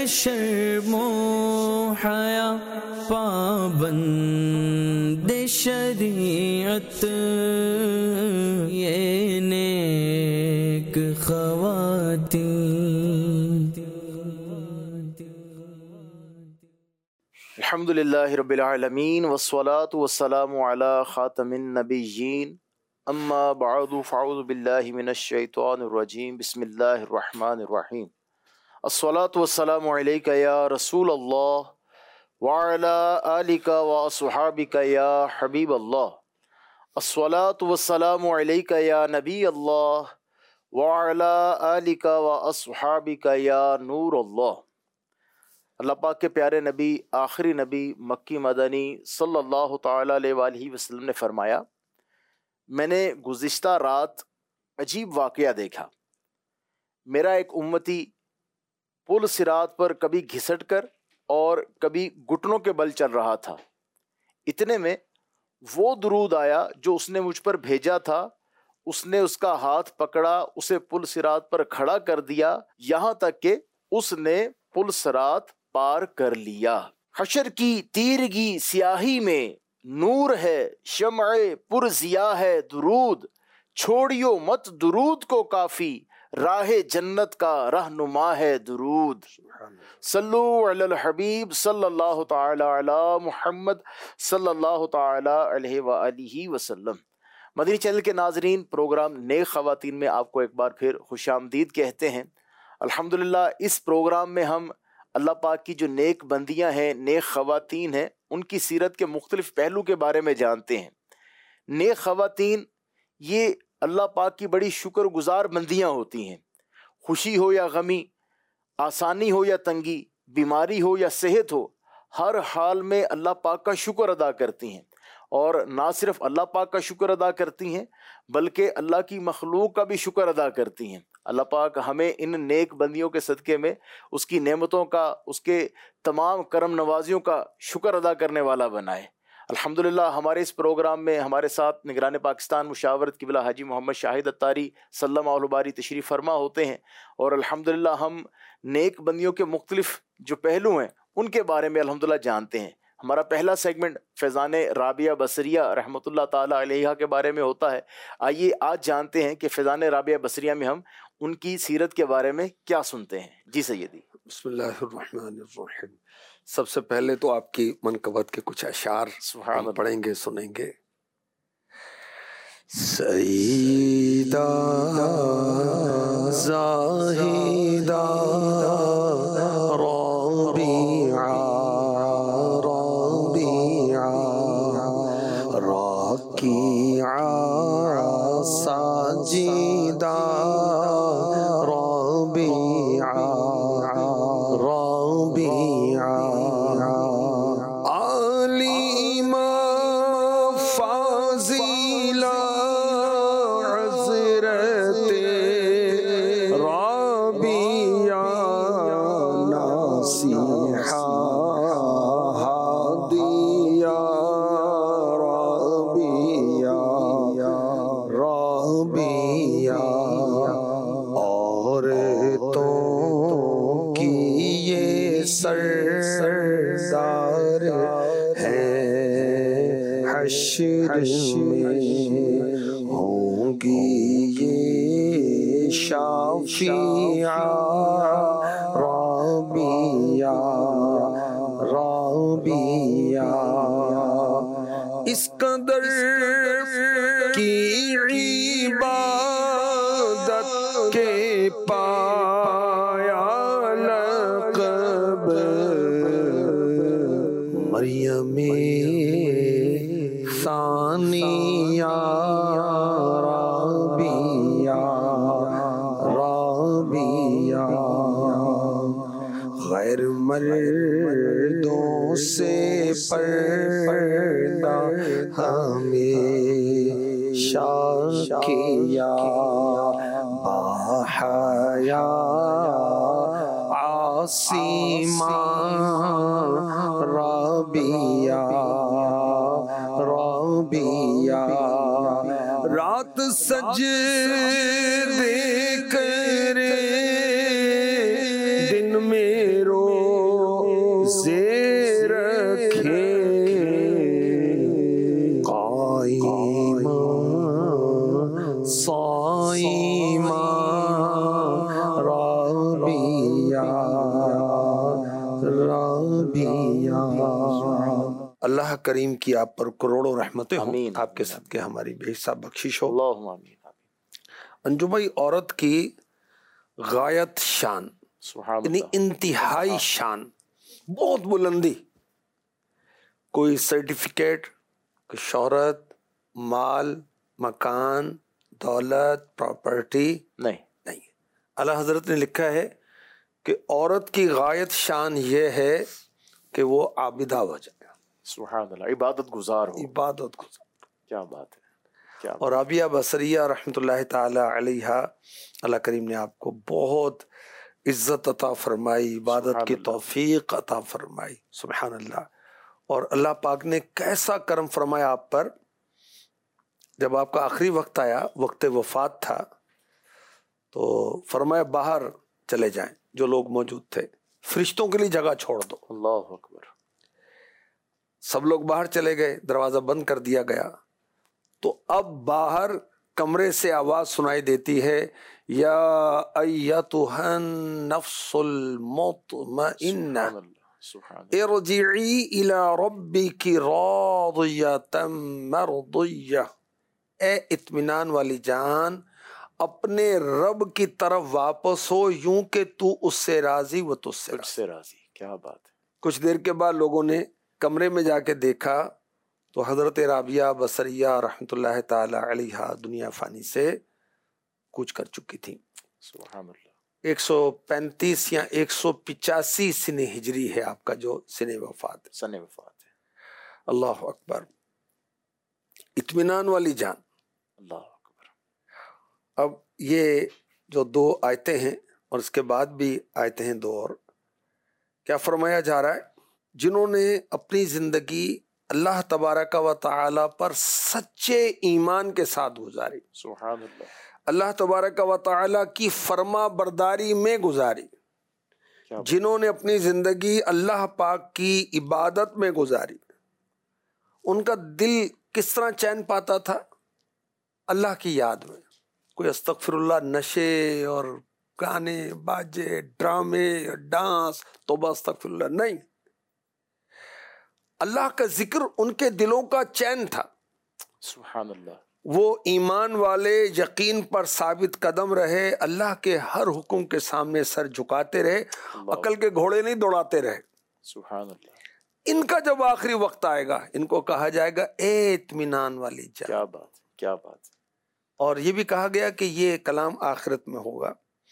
شرم و حیا پابند شریعت یہ نیک خواتین. الحمدللہ رب العالمین والصلاة والسلام علی خاتم النبیین اما بعد فاعوذ باللہ من الشیطان الرجیم بسم اللہ الرحمن الرحیم. الصلاة والسلام علیک یا رسول اللہ وعلی آلک واصحابک یا حبیب اللہ. الصلاة والسلام علیک یا نبی اللہ وعلی آلک واصحابک یا نور اللہ. اللہ پاک کے پیارے نبی، آخری نبی مکی مدنی صلی اللہ تعالیٰ علیہ وآلہ وسلم نے فرمایا، میں نے گزشتہ رات عجیب واقعہ دیکھا. میرا ایک امتی پل صراط پر کبھی گھسٹ کر اور کبھی گھٹنوں کے بل چل رہا تھا. اتنے میں وہ درود آیا جو اس نے مجھ پر بھیجا تھا. اس نے اس کا ہاتھ پکڑا، اسے پل صراط پر کھڑا کر دیا، یہاں تک کہ اس نے پل صراط پار کر لیا. حشر کی تیرگی سیاہی میں نور ہے، شمع پر ضیا ہے درود، چھوڑیو مت درود کو کافی، راہ جنت کا رہنما ہے درود. صلو علی الحبیب صلی اللہ تعالی علی محمد صلی اللہ تعالی علیہ وآلہ وسلم. مدنی چینل کے ناظرین، پروگرام نیک خواتین میں آپ کو ایک بار پھر خوش آمدید کہتے ہیں. الحمدللہ اس پروگرام میں ہم اللہ پاک کی جو نیک بندیاں ہیں، نیک خواتین ہیں، ان کی سیرت کے مختلف پہلو کے بارے میں جانتے ہیں. نیک خواتین یہ اللہ پاک کی بڑی شکر گزار بندیاں ہوتی ہیں. خوشی ہو یا غمی، آسانی ہو یا تنگی، بیماری ہو یا صحت ہو، ہر حال میں اللہ پاک کا شکر ادا کرتی ہیں. اور نہ صرف اللہ پاک کا شکر ادا کرتی ہیں بلکہ اللہ کی مخلوق کا بھی شکر ادا کرتی ہیں. اللہ پاک ہمیں ان نیک بندیوں کے صدقے میں اس کی نعمتوں کا، اس کے تمام کرم نوازیوں کا شکر ادا کرنے والا بنائے. الحمدللہ ہمارے اس پروگرام میں ہمارے ساتھ نگران پاکستان مشاورت قبلہ حاجی محمد شاہد اتاری صلی اللہ علیہ وآلہ تشریف فرما ہوتے ہیں. اور الحمدللہ ہم نیک بندیوں کے مختلف جو پہلو ہیں ان کے بارے میں الحمدللہ جانتے ہیں. ہمارا پہلا سیگمنٹ فیضان رابعہ بصریہ رحمۃ اللہ تعالی علیہا کے بارے میں ہوتا ہے. آئیے آج جانتے ہیں کہ فیضان رابعہ بصریہ میں ہم ان کی سیرت کے بارے میں کیا سنتے ہیں. جی سیدی. بسم اللہ الرحمن الرحیم. سب سے پہلے تو آپ کی منقبت کے کچھ اشعار ہم پڑھیں گے، سنیں گے. سیدہ زاہدہ رابعہ راکعہ ساجدہ عالمہ فاضلہ حضرت رابعہ ناصحہ ہادیہ رابعہ عورتوں کی یہ سردار ہے، حشر میں ہوں گی یہ شافعہ رابعہ. اس قدر کی عبادت کے پایا لقب مریم ثانیہ رابعہ. غیر مردوں سے پردہ ہمیشہ کیا، باحیا عاصمہ رابعہ. رات سجدے کرے دن میں رو الانبیاء۔ اللہ کریم کی آپ پر کروڑوں رحمتیں ہوں، آمین۔ آپ کے صدقے ہماری بے حساب بخشش ہو۔ اللہم آمین۔ انجو بھائی، عورت کی غایت شان، سبحان یعنی اللہ۔ انتہائی شان، بہت بلندی، کوئی سرٹیفکیٹ، کوئی شہرت، مال، مکان، دولت، پراپرٹی نہیں، نہیں۔ اعلیٰ حضرت نے لکھا ہے کہ عورت کی غایت شان یہ ہے کہ وہ عابدہ ہو جائے، سبحان اللہ، عبادت گزار ہو۔ عبادت گزار۔ کیا بات ہے، کیا اور رابعہ بصریہ رحمۃ اللہ تعالی علیہ، اللہ کریم نے آپ کو بہت عزت عطا فرمائی، عبادت کی توفیق عطا فرمائی، سبحان اللہ۔ اور اللہ پاک نے کیسا کرم فرمایا آپ پر، جب آپ کا آخری وقت آیا، وقت وفات تھا، تو فرمایا باہر چلے جائیں جو لوگ موجود تھے، فرشتوں کے لیے جگہ چھوڑ دو۔ اللہ اکبر۔ سب لوگ باہر چلے گئے، دروازہ بند کر دیا گیا، تو اب باہر کمرے سے آواز سنائی دیتی ہے، یا ایتھا النفس المطمئنہ ارجعی الی ربک راضیۃ مرضیہ، اے اطمینان والی جان، اپنے رب کی طرف واپس ہو، یوں کہ تو اس سے راضی وہ تجھ سے راضی۔ کیا بات ہے۔ کچھ دیر کے بعد لوگوں نے کمرے میں جا کے دیکھا تو حضرت رابعہ بصریہ رحمۃ اللہ تعالی علیہ دنیا فانی سے کوچ کر چکی تھی۔ سبحان اللہ۔ 135 یا 185 سن ہجری ہے آپ کا جو سن وفات ہے۔ سن وفات ہے۔ اللہ اکبر، اطمینان والی جان۔ اللہ اکبر۔ اب یہ جو 2 آیتیں ہیں اور اس کے بعد بھی آیتیں ہیں 2 اور، کیا فرمایا جا رہا ہے؟ جنہوں نے اپنی زندگی اللہ تبارک و تعالی پر سچے ایمان کے ساتھ گزاری، سبحان اللہ، اللہ تبارک و تعالی کی فرما برداری میں گزاری، جنہوں نے اپنی زندگی اللہ پاک کی عبادت میں گزاری، ان کا دل کس طرح چین پاتا تھا؟ اللہ کی یاد میں۔ کوئی استغفر اللہ نشے اور گانے باجے ڈرامے ڈانس توبہ استغفر اللہ نہیں، اللہ کا ذکر ان کے دلوں کا چین تھا۔ سبحان اللہ۔ وہ ایمان والے یقین پر ثابت قدم رہے، اللہ کے ہر حکم کے سامنے سر جھکاتے رہے، عقل کے گھوڑے نہیں دوڑاتے رہے۔ سبحان اللہ۔ ان کا جب آخری وقت آئے گا، ان کو کہا جائے گا اے اطمینان والی جان۔ کیا بات، کیا بات۔ اور یہ بھی کہا گیا کہ یہ کلام آخرت میں ہوگا،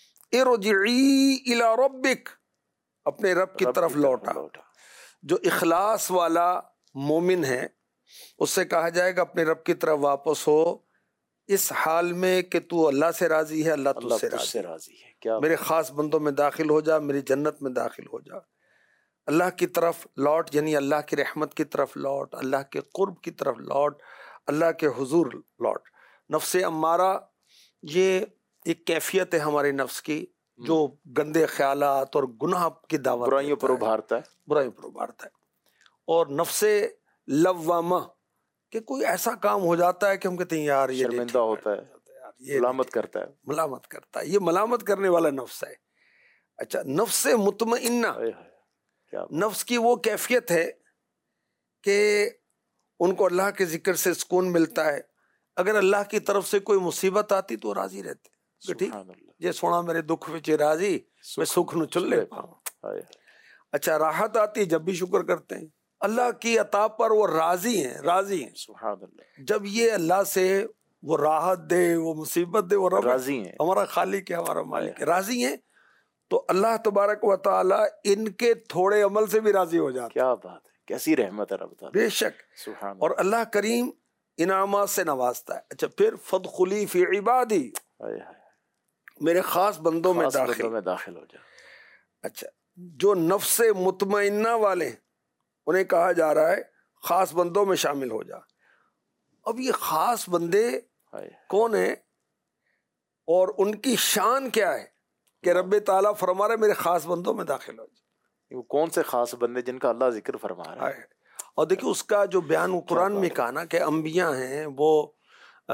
ارجعی الی ربک، اپنے رب کی طرف لوٹا۔ جو اخلاص والا مومن ہے اس سے کہا جائے گا اپنے رب کی طرف واپس ہو، اس حال میں کہ تو اللہ سے راضی ہے، اللہ تجھ سے راضی ہے، کیا میرے خاص بندوں میں داخل ہو جا، میری جنت میں داخل ہو جا، اللہ کی طرف لوٹ، یعنی اللہ کی رحمت کی طرف لوٹ، اللہ کے قرب کی طرف لوٹ، اللہ کے حضور لوٹ۔ نفس امارہ یہ ایک کیفیت ہے ہمارے نفس کی جو گندے خیالات اور گناہ کی دعوت، برائیوں پر ابھارتا ہے، اور نفس لوامہ کہ کوئی ایسا کام ہو جاتا ہے کہ ہم کہتے ہیں یار یہ شرمندہ ہوتا ہے، ملامت کرتا ہے، یہ ملامت کرنے والا نفس ہے۔ اچھا، نفس مطمئنہ، نفس کی وہ کیفیت ہے کہ ان کو اللہ کے ذکر سے سکون ملتا ہے، اگر اللہ کی طرف سے کوئی مصیبت آتی تو راضی رہتے، ٹھیک یہ سونا میرے دکھ وچ راضی، میں سکھ نو چلے پاؤں۔ اچھا، راحت آتی جب بھی شکر کرتے ہیں، اللہ کی عطا پر وہ راضی ہیں۔ سبحان اللہ۔ جب یہ اللہ سے وہ راحت دے، وہ مصیبت دے، وہ رب راضی ہیں، ہمارا خالق ہے، ہمارا مالک ہے، راضی ہیں، تو اللہ تبارک و تعالی ان کے تھوڑے عمل سے بھی راضی ہو جاتا ہے۔ کیا بات ہے، کیسی رحمت ہے رب تعالی، بے شک۔ سبحان اور اللہ کریم انعامات سے نوازتا ہے۔ اچھا، پھر فادخلی فی عبادی، میرے خاص بندوں میں داخل ہو جا۔ اچھا، جو نفس مطمئنہ والے انہیں کہا جا رہا ہے خاص بندوں میں شامل ہو جا۔ اب یہ خاص بندے کون ہیں اور ان کی شان کیا ہے کہ رب تعالیٰ فرما رہے میرے خاص بندوں میں داخل ہو جا؟ وہ کون سے خاص بندے جن کا اللہ ذکر فرما رہا ہے؟ اور دیکھیں اس کا جو بیان قرآن میں کہا نا کہ انبیاء ہیں وہ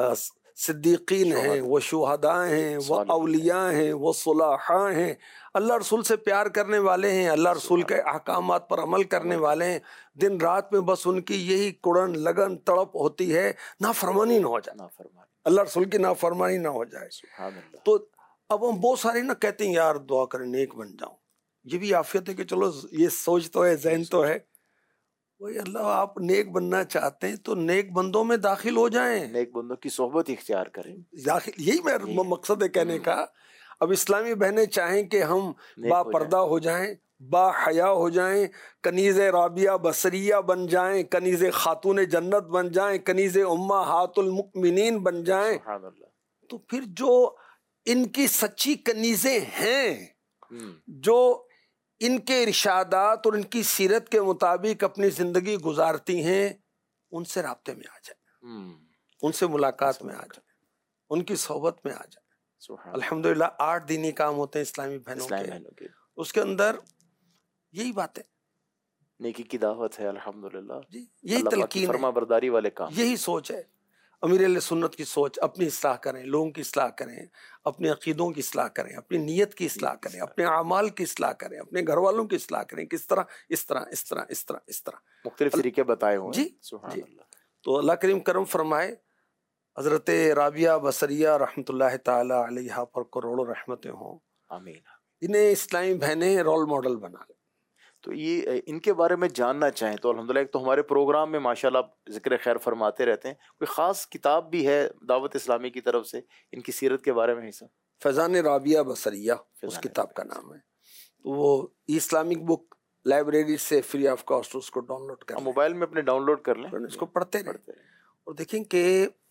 صدیقین ہیں، وہ شہداء ہیں، وہ اولیاء ہیں، وہ صلحاء ہیں، اللہ رسول سے پیار کرنے والے ہیں، اللہ رسول کے احکامات پر عمل کرنے والے ہیں، دن رات میں بس ان کی یہی کڑن لگن تڑپ ہوتی ہے نافرمانی نہ ہو جائے، اللہ رسول کی نافرمانی نہ ہو جائے۔ تو اب ہم بہت سارے نا کہتے ہیں یار دعا کریں نیک بن جاؤں، یہ بھی عافیت ہے کہ چلو یہ سوچ تو ہے، ذہن تو ہے، وہی اللہ آپ نیک بننا چاہتے ہیں تو نیک بندوں میں داخل ہو جائیں، نیک بندوں کی صحبت اختیار کریں، یہی میرا مقصد ہے کہنے کا۔ اب اسلامی بہنیں چاہیں کہ ہم با پردہ ہو جائیں، با حیا ہو جائیں، کنیز رابعہ بصریہ بن جائیں، کنیز خاتون جنت بن جائیں، کنیز امہات المؤمنین بن جائیں، تو پھر جو ان کی سچی کنیزیں ہیں، جو ان کے ارشادات اور ان کی سیرت کے مطابق اپنی زندگی گزارتی ہیں، ان سے رابطے میں آ جائیں، ان سے ملاقات میں آ جائیں، ان کی صحبت میں آ جائیں۔ الحمدللہ 8 دینی کام ہوتے ہیں اسلامی بہنوں کے، اس کے اندر یہی بات ہے، نیکی کی دعوت ہے، الحمدللہ جی یہی تلقین فرما برداری والے کام، یہی سوچ ہے۔ امیر اہل سنت کی سوچ، اپنی اصلاح کریں، لوگوں کی اصلاح کریں، اپنے عقیدوں کی اصلاح کریں، اپنی نیت کی اصلاح کریں، اپنے اعمال کی اصلاح کریں، اپنے گھر والوں کی اصلاح کریں، کس طرح، اس طرح اس طرح اس طرح اس طرح مختلف طریقے بتائے ہوئے جی جی۔ تو اللہ کریم کرم فرمائے، حضرت رابعہ بصریہ رحمۃ اللہ تعالی علیہ پر کروڑوں رحمتیں ہوں، آمین۔ انہیں اسلامی بہنیں رول ماڈل بنا لیں۔ تو یہ ان کے بارے میں جاننا چاہیں تو الحمدللہ ایک تو ہمارے پروگرام میں ماشاءاللہ ذکر خیر فرماتے رہتے ہیں، کوئی خاص کتاب بھی ہے دعوت اسلامی کی طرف سے ان کی سیرت کے بارے میں حصہ؟ فیضان رابعہ بصریہ اس کتاب کا نام ہے، تو وہ اسلامک بک لائبریری سے فری آف کاسٹ اس کو ڈاؤن لوڈ کر لیں، موبائل میں اپنے ڈاؤن لوڈ کر لیں، اس کو پڑھتے رہیں اور دیکھیں کہ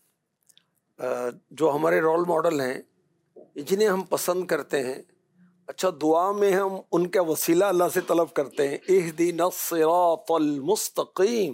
جو ہمارے رول ماڈل ہیں جنہیں ہم پسند کرتے ہیں، اچھا دعا میں ہم ان کا وسیلہ اللہ سے طلب کرتے ہیں، اہدنا الصراط المستقیم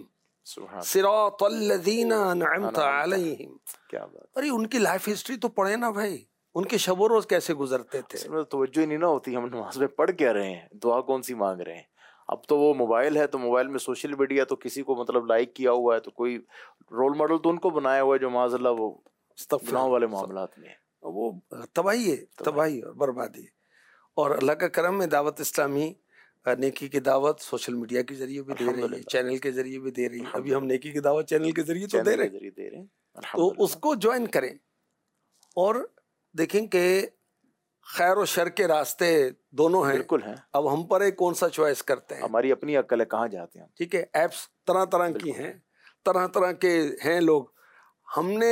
صراط الذین انعمت علیہم۔ کیا بات، ارے ان کی لائف ہسٹری تو پڑھے نا بھائی، ان کے شب و روز کیسے گزرتے تھے، توجہ ہی نہیں نہ ہوتی، ہم نماز میں پڑھ کیا رہے ہیں، دعا کون سی مانگ رہے ہیں۔ اب تو وہ موبائل ہے تو موبائل میں سوشل میڈیا، تو کسی کو مطلب لائک کیا ہوا ہے تو کوئی رول ماڈل تو ان کو بنایا ہوا ہے جو معاذ اللہ وہ گناہوں والے معاملات میں وہ تباہی ہے، تباہی اور بربادی ہے۔ اور اللہ کا کرم ہے، دعوت اسلامی نیکی کی دعوت سوشل میڈیا کے ذریعے بھی دے رہی ہے، چینل کے ذریعے بھی دے رہی ہے، ابھی ہم نیکی کی دعوت چینل کے ذریعے تو دے رہے ہیں، تو اس کو جوائن کریں اور دیکھیں کہ خیر و شر کے راستے دونوں ہیں، بالکل ہیں، اب ہم پر ہے کون سا چوائس کرتے ہیں، ہماری اپنی عقل ہے کہاں جاتے ہیں، ٹھیک ہے۔ ایپس طرح طرح کی ہیں، طرح طرح کے ہیں لوگ، ہم نے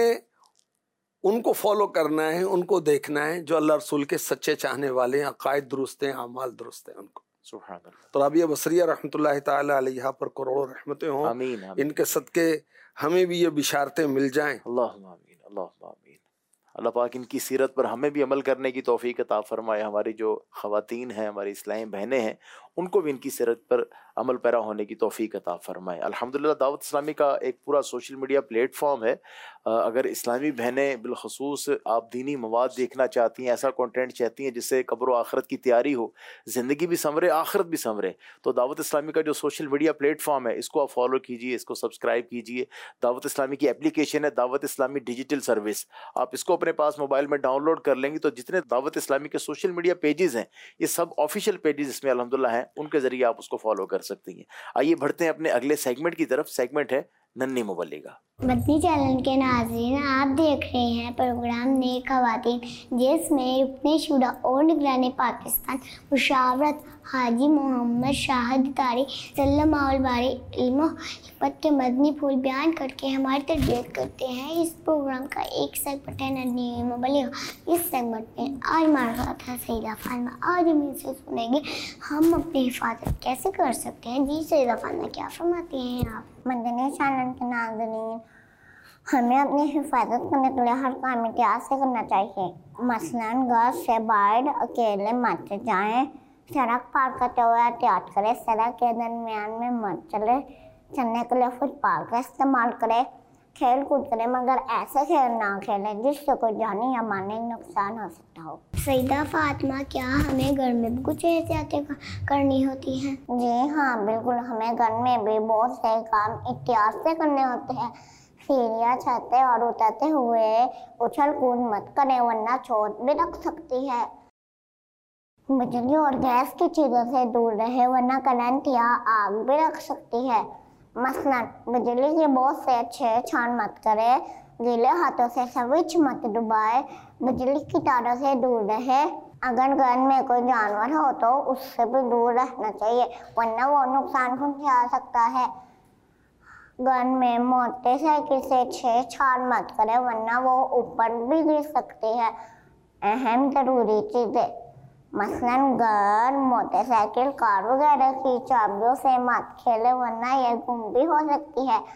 ان کو فالو کرنا ہے، ان کو دیکھنا ہے جو اللہ رسول کے سچے چاہنے والے ہیں، عقائد درست ہیں، اعمال درست ہیں، ان کو۔ سبحان اللہ۔ تو رابعہ بصریہ رحمۃ اللہ تعالی علیہ پر کروڑوں رحمتیں ہوں، آمین آمین۔ ان کے صدقے ہمیں بھی یہ بشارتیں مل جائیں، اللہم آمین، اللہم آمین۔ اللہ پاک ان کی سیرت پر ہمیں بھی عمل کرنے کی توفیق عطا فرمائے، ہماری جو خواتین ہیں، ہماری اسلامی بہنیں ہیں، ان کو بھی ان کی سیرت پر عمل پیرا ہونے کی توفیق عطا فرمائے۔ الحمدللہ دعوت اسلامی کا ایک پورا سوشل میڈیا پلیٹ فارم ہے، اگر اسلامی بہنیں بالخصوص آپ دینی مواد دیکھنا چاہتی ہیں، ایسا کنٹینٹ چاہتی ہیں جس سے قبر و آخرت کی تیاری ہو، زندگی بھی سنورے آخرت بھی سنورے، تو دعوت اسلامی کا جو سوشل میڈیا پلیٹ فارم ہے اس کو آپ فالو کیجئے، اس کو سبسکرائب کیجئے۔ دعوت اسلامی کی اپلیکیشن ہے دعوت اسلامی ڈیجیٹل سروس، آپ اس کو اپنے پاس موبائل میں ڈاؤن لوڈ کر لیں گی تو جتنے دعوت اسلامی کے سوشل میڈیا پیجز ہیں یہ سب آفیشیل پیجز اس میں الحمدللہ ہیں، ان کے ذریعے آپ اس کو فالو کر سکتی ہیں۔ آئیے بڑھتے ہیں اپنے اگلے سیگمنٹ کی طرف، سیگمنٹ ہے ننھی مبلغہ۔ مدنی چینل کے ناظرین، آپ دیکھ رہے ہیں پروگرام نیک خواتین، جس میں رکن شورا اور نگران پاکستان مشاورت حاجی محمد شاہد تاری صلی اللہ علیہ علم و حکمت کے مدنی پھول بیان کر کے ہماری تربیت کرتے ہیں۔ اس پروگرام کا ایک سیگمنٹ ہے ننھی مبلغہ۔ اس سیگمنٹ میں آج ہمارے ساتھ ہے سیدہ فاطمہ، آج ہم ان سے سنیں گے ہم اپنی حفاظت کیسے کر سکتے ہیں۔ جی سیدہ فاطمہ کیا فرماتی ہیں آپ؟ مدنی چینل کے ناظرین، ہمیں اپنی حفاظت کرنے کے لیے ہر کام احتیاط سے کرنا چاہیے، مثلاً گھر سے باہر اکیلے مت جائیں، سڑک پار کرتے ہوئے احتیاط کریں، سڑک کے درمیان میں مت چلنے کے لیے فٹ پاتھ کا استعمال کریں، کھیل کود کریں مگر ایسے کھیل نہ کھیلیں جس سے کوئی جانی یا مالی نقصان ہو سکتا ہو۔ سیدہ فاطمہ، کیا ہمیں گھر میں بھی کچھ احتیاطیں کرنی ہوتی ہیں؟ جی ہاں بالکل، ہمیں گھر میں بھی بہت سے کام احتیاط سے کرنے ہوتے ہیں۔ सीढ़ियाँ चढ़ते और उतरते हुए उछल कूद मत करें वरना चोट भी लग सकती है। बिजली और गैस की चीजों से दूर रहे वरना करंट या आग भी लग सकती है। मसलन बिजली के बोर्ड से छेड़छाड़ मत करें, गीले हाथों से स्विच मत दबाए, बिजली की तारों से दूर रहे। अगर घर में कोई जानवर हो तो उससे भी दूर रहना चाहिए वरना वो नुकसान पहुंचा सकता है। घर में मोटरसाइकिल से छेड़छाड़ मत करें वरना वो ऊपर भी गिर सकती है। अहम जरूरी चीजें मसलन घर, मोटरसाइकिल, कार वगैरह की चाबियों से मत खेले वरना यह गुम भी हो सकती है।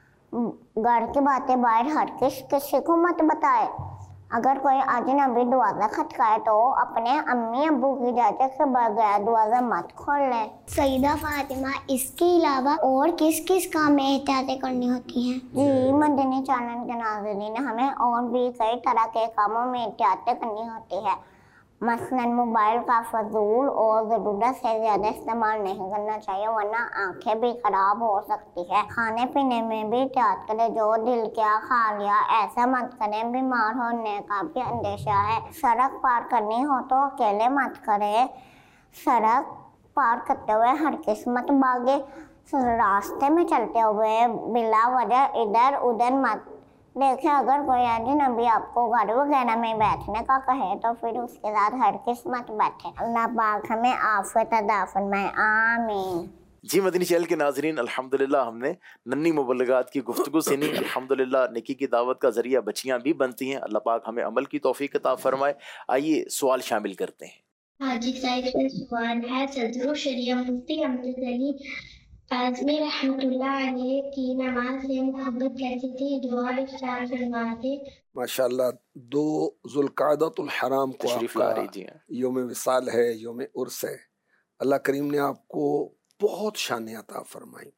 घर की बातें बाहर हर किसी को मत बताए। अगर कोई अजनबी दरवाजा खटकाए तो अपने अम्मी अब्बू की इजाजत के बगैर दरवाजा मत खोलने। सईदा फातिमा, इसके अलावा और किस किस काम में एहतियातें करनी होती हैं? जी, मदनी चैनल के नाज़रीन, हमें और भी कई तरह के कामों में एहतियातें करनी होती है। मसलन मोबाइल का फजूल और ज़रूरत से ज़्यादा इस्तेमाल नहीं करना चाहिए वरना आंखें भी ख़राब हो सकती है। खाने पीने में भी एहतियात करें, जो दिल क्या खा लिया ऐसा मत करें, बीमार होने का भी अंदेशा है। सड़क पार करनी हो तो अकेले मत करें, सड़क पार करते हुए हर किस्मत भागे, रास्ते में चलते हुए बिला वजह इधर उधर मत देखें। अगर कोई अजनबी आपको घर वगैरह में बैठने का कहे तो फिर उसके साथ हर किस्मत बैठे। अल्लाह पाक हमें आफियत अता फरमाए, आमीन। जी मदनी चैनल के नाजरीन, अल्हम्दुलिल्लाह हमने नन्ही मुबल्लिगात की गुफ्तगू सुनी। अल्हम्दुलिल्लाह नेकी की दावत का जरिया बच्चियां भी बनती हैं। अल्लाह पाक हमें अमल की तौफीक अता फरमाए। आइए सवाल शामिल करते हैं। हाजी साहिब का सवाल है, सदरुल शरिया मुफ्ती अमजद अली आज़मी रहमतुल्लाह अलैह की नमाज से मोहब्बत कैसी थी? दुआ इफ्तार फरमाते। माशाअल्लाह, 2 ज़ुल्क़ाअदतुल हराम को तशरीफ ला रही जी आपका योम विसाल है, योम उर्स है। अल्लाह करीम ने आपको बहुत शान अता फरमाई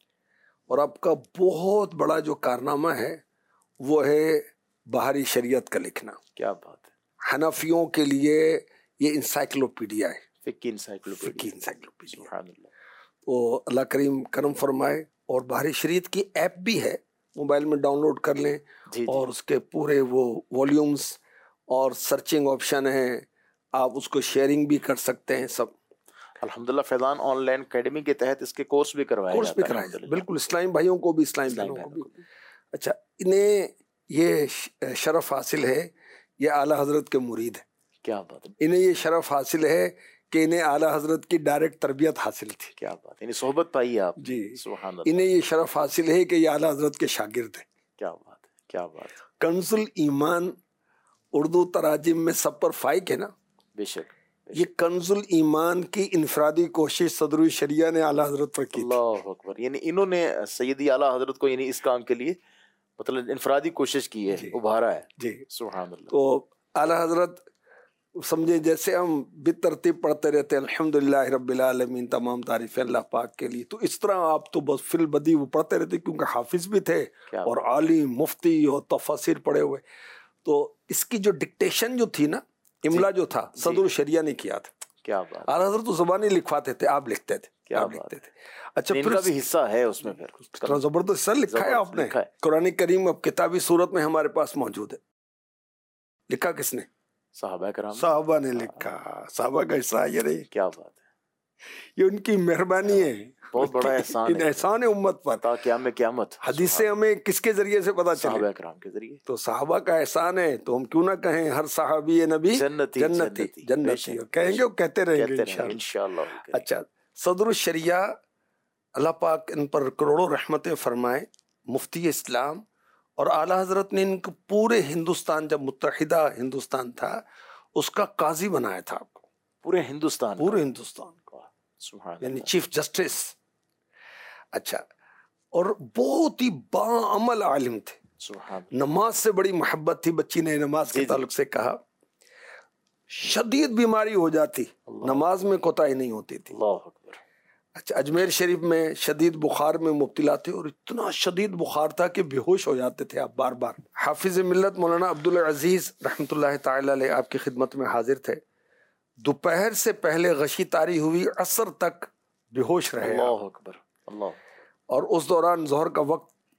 और आपका बहुत बड़ा जो कारनामा है वो है बाहरी शरीयत का लिखना। क्या बात है। हनफियों के लिए ये इंसाइक्लोपीडिया है, फिक्की इंसाइक्लोपीडिया। सुभान अल्लाह। तो अल्लाह करीम करम फरमाए। और बाहरी शरीयत की ऐप भी है, मोबाइल में डाउनलोड कर लें जी। और उसके पूरे वो वॉल्यूम्स और सर्चिंग ऑप्शन है, आप उसको शेयरिंग भी कर सकते हैं। सब अल्हम्दुलिल्लाह फैज़ान ऑनलाइन एकेडमी के तहत इसके कोर्स भी करवाए जाते हैं। बिल्कुल, इस्लामी भाइयों को भी, इस्लामी बहनों को भी। अच्छा, इन्हें ये शरफ हासिल है, ये आला हजरत के मुरीद है। क्या बात है। इन्हें ये शरफ हासिल है कि इन्हें आला हजरत की डायरेक्ट तरबियत हासिल थी। क्या बात है, इन्हें सोहबत पाई है आप जी। सुभान अल्लाह। इन्हें ये शरफ हासिल है कि ये आला हजरत के शागिर्द हैं। क्या बात है, क्या बात है। कंजुल ईमान उर्दू तराजिम में सब पर फाइक है ना। बेशक। ये कंजुल ईमान की इनफरादी कोशिश सदरुल शरिया ने आला हजरत पर की। अल्लाह अकबर। यानी इन्होंने सैयदी आला हजरत को यानी इस काम के लिए मतलब इनफरादी कोशिश की है, उभारा है जी। सुभान अल्लाह। तो आला हजरत समझे जैसे हम बेतरतीब पढ़ते रहते हैं अल्हम्दुलिल्लाह रब्बिल आलमीन, तमाम तारीफ़ें अल्लाह पाक के लिए, तो इस तरह आप तो बस फिल बदी वो पढ़ते रहते क्योंकि हाफिज भी थे और आलिम मुफ्ती और तफसीर पढ़े हुए। तो इसकी जो डिक्टेशन जो थी ना, इमला जो था, सदरुल शरिया ने किया था। क्या बात। आला हजरत तो ज़बानी लिखवाते थे, आप लिखते थे। क्या आप बात लिखते थे। अच्छा, फिर इनका भी हिस्सा है उसमें। फिर इतना जबरदस्त सर लिखा है आपने। कुरान करीम अब किताबी सूरत में हमारे पास मौजूद है। लिखा किसने? साहबा कराम, साहबा ने लिखा। साहबा का हिस्सा ये रही। क्या बात है। ये उनकी मेहरबानी है, बहुत बड़ा एहसान है। एहसान है उम्मत पर। क़यामत हदीसें हमें किसके जरिए से पता चले? साहबा कराम के जरिए। तो साहबा का एहसान है, तो हम क्यों ना कहें हर साहबी नबी जन्नती जन्नती। कहेंगे और कहते रहेंगे इंशाअल्लाह। अच्छा, सदरुल शरिया अल्लाह पाक इन पर करोड़ों रहमतें फरमाए, मुफ्ती इस्लाम और आला हजरत ने इनको पूरे हिंदुस्तान, जब मुत्तहिदा हिंदुस्तान था उसका काजी बनाया था आपको। पूरे हिंदुस्तान का यानी चीफ जस्टिस। अच्छा, और बहुत ही बाअमल आलिम थे। नमाज से बड़ी मोहब्बत थी। बच्ची ने नमाज के ताल्लुक से कहा, शदीद बीमारी हो जाती, नमाज में कोताही नहीं होती थी। अच्छा, अजमेर शरीफ में शदीद बुखार में मुब्तला थे और इतना शदीद बुखार था कि बेहोश हो जाते थे आप बार बार। हाफिज मिल्लत मौलाना अब्दुल अजीज रहमतुल्लाह ताला अलैह आपकी खिदमत में हाजिर थे। दोपहर से पहले गशी तारी हुई, असर तक बेहोश रहे। अल्लाह अकबर। अल्लाह। और उस दौरान जोहर का वक्त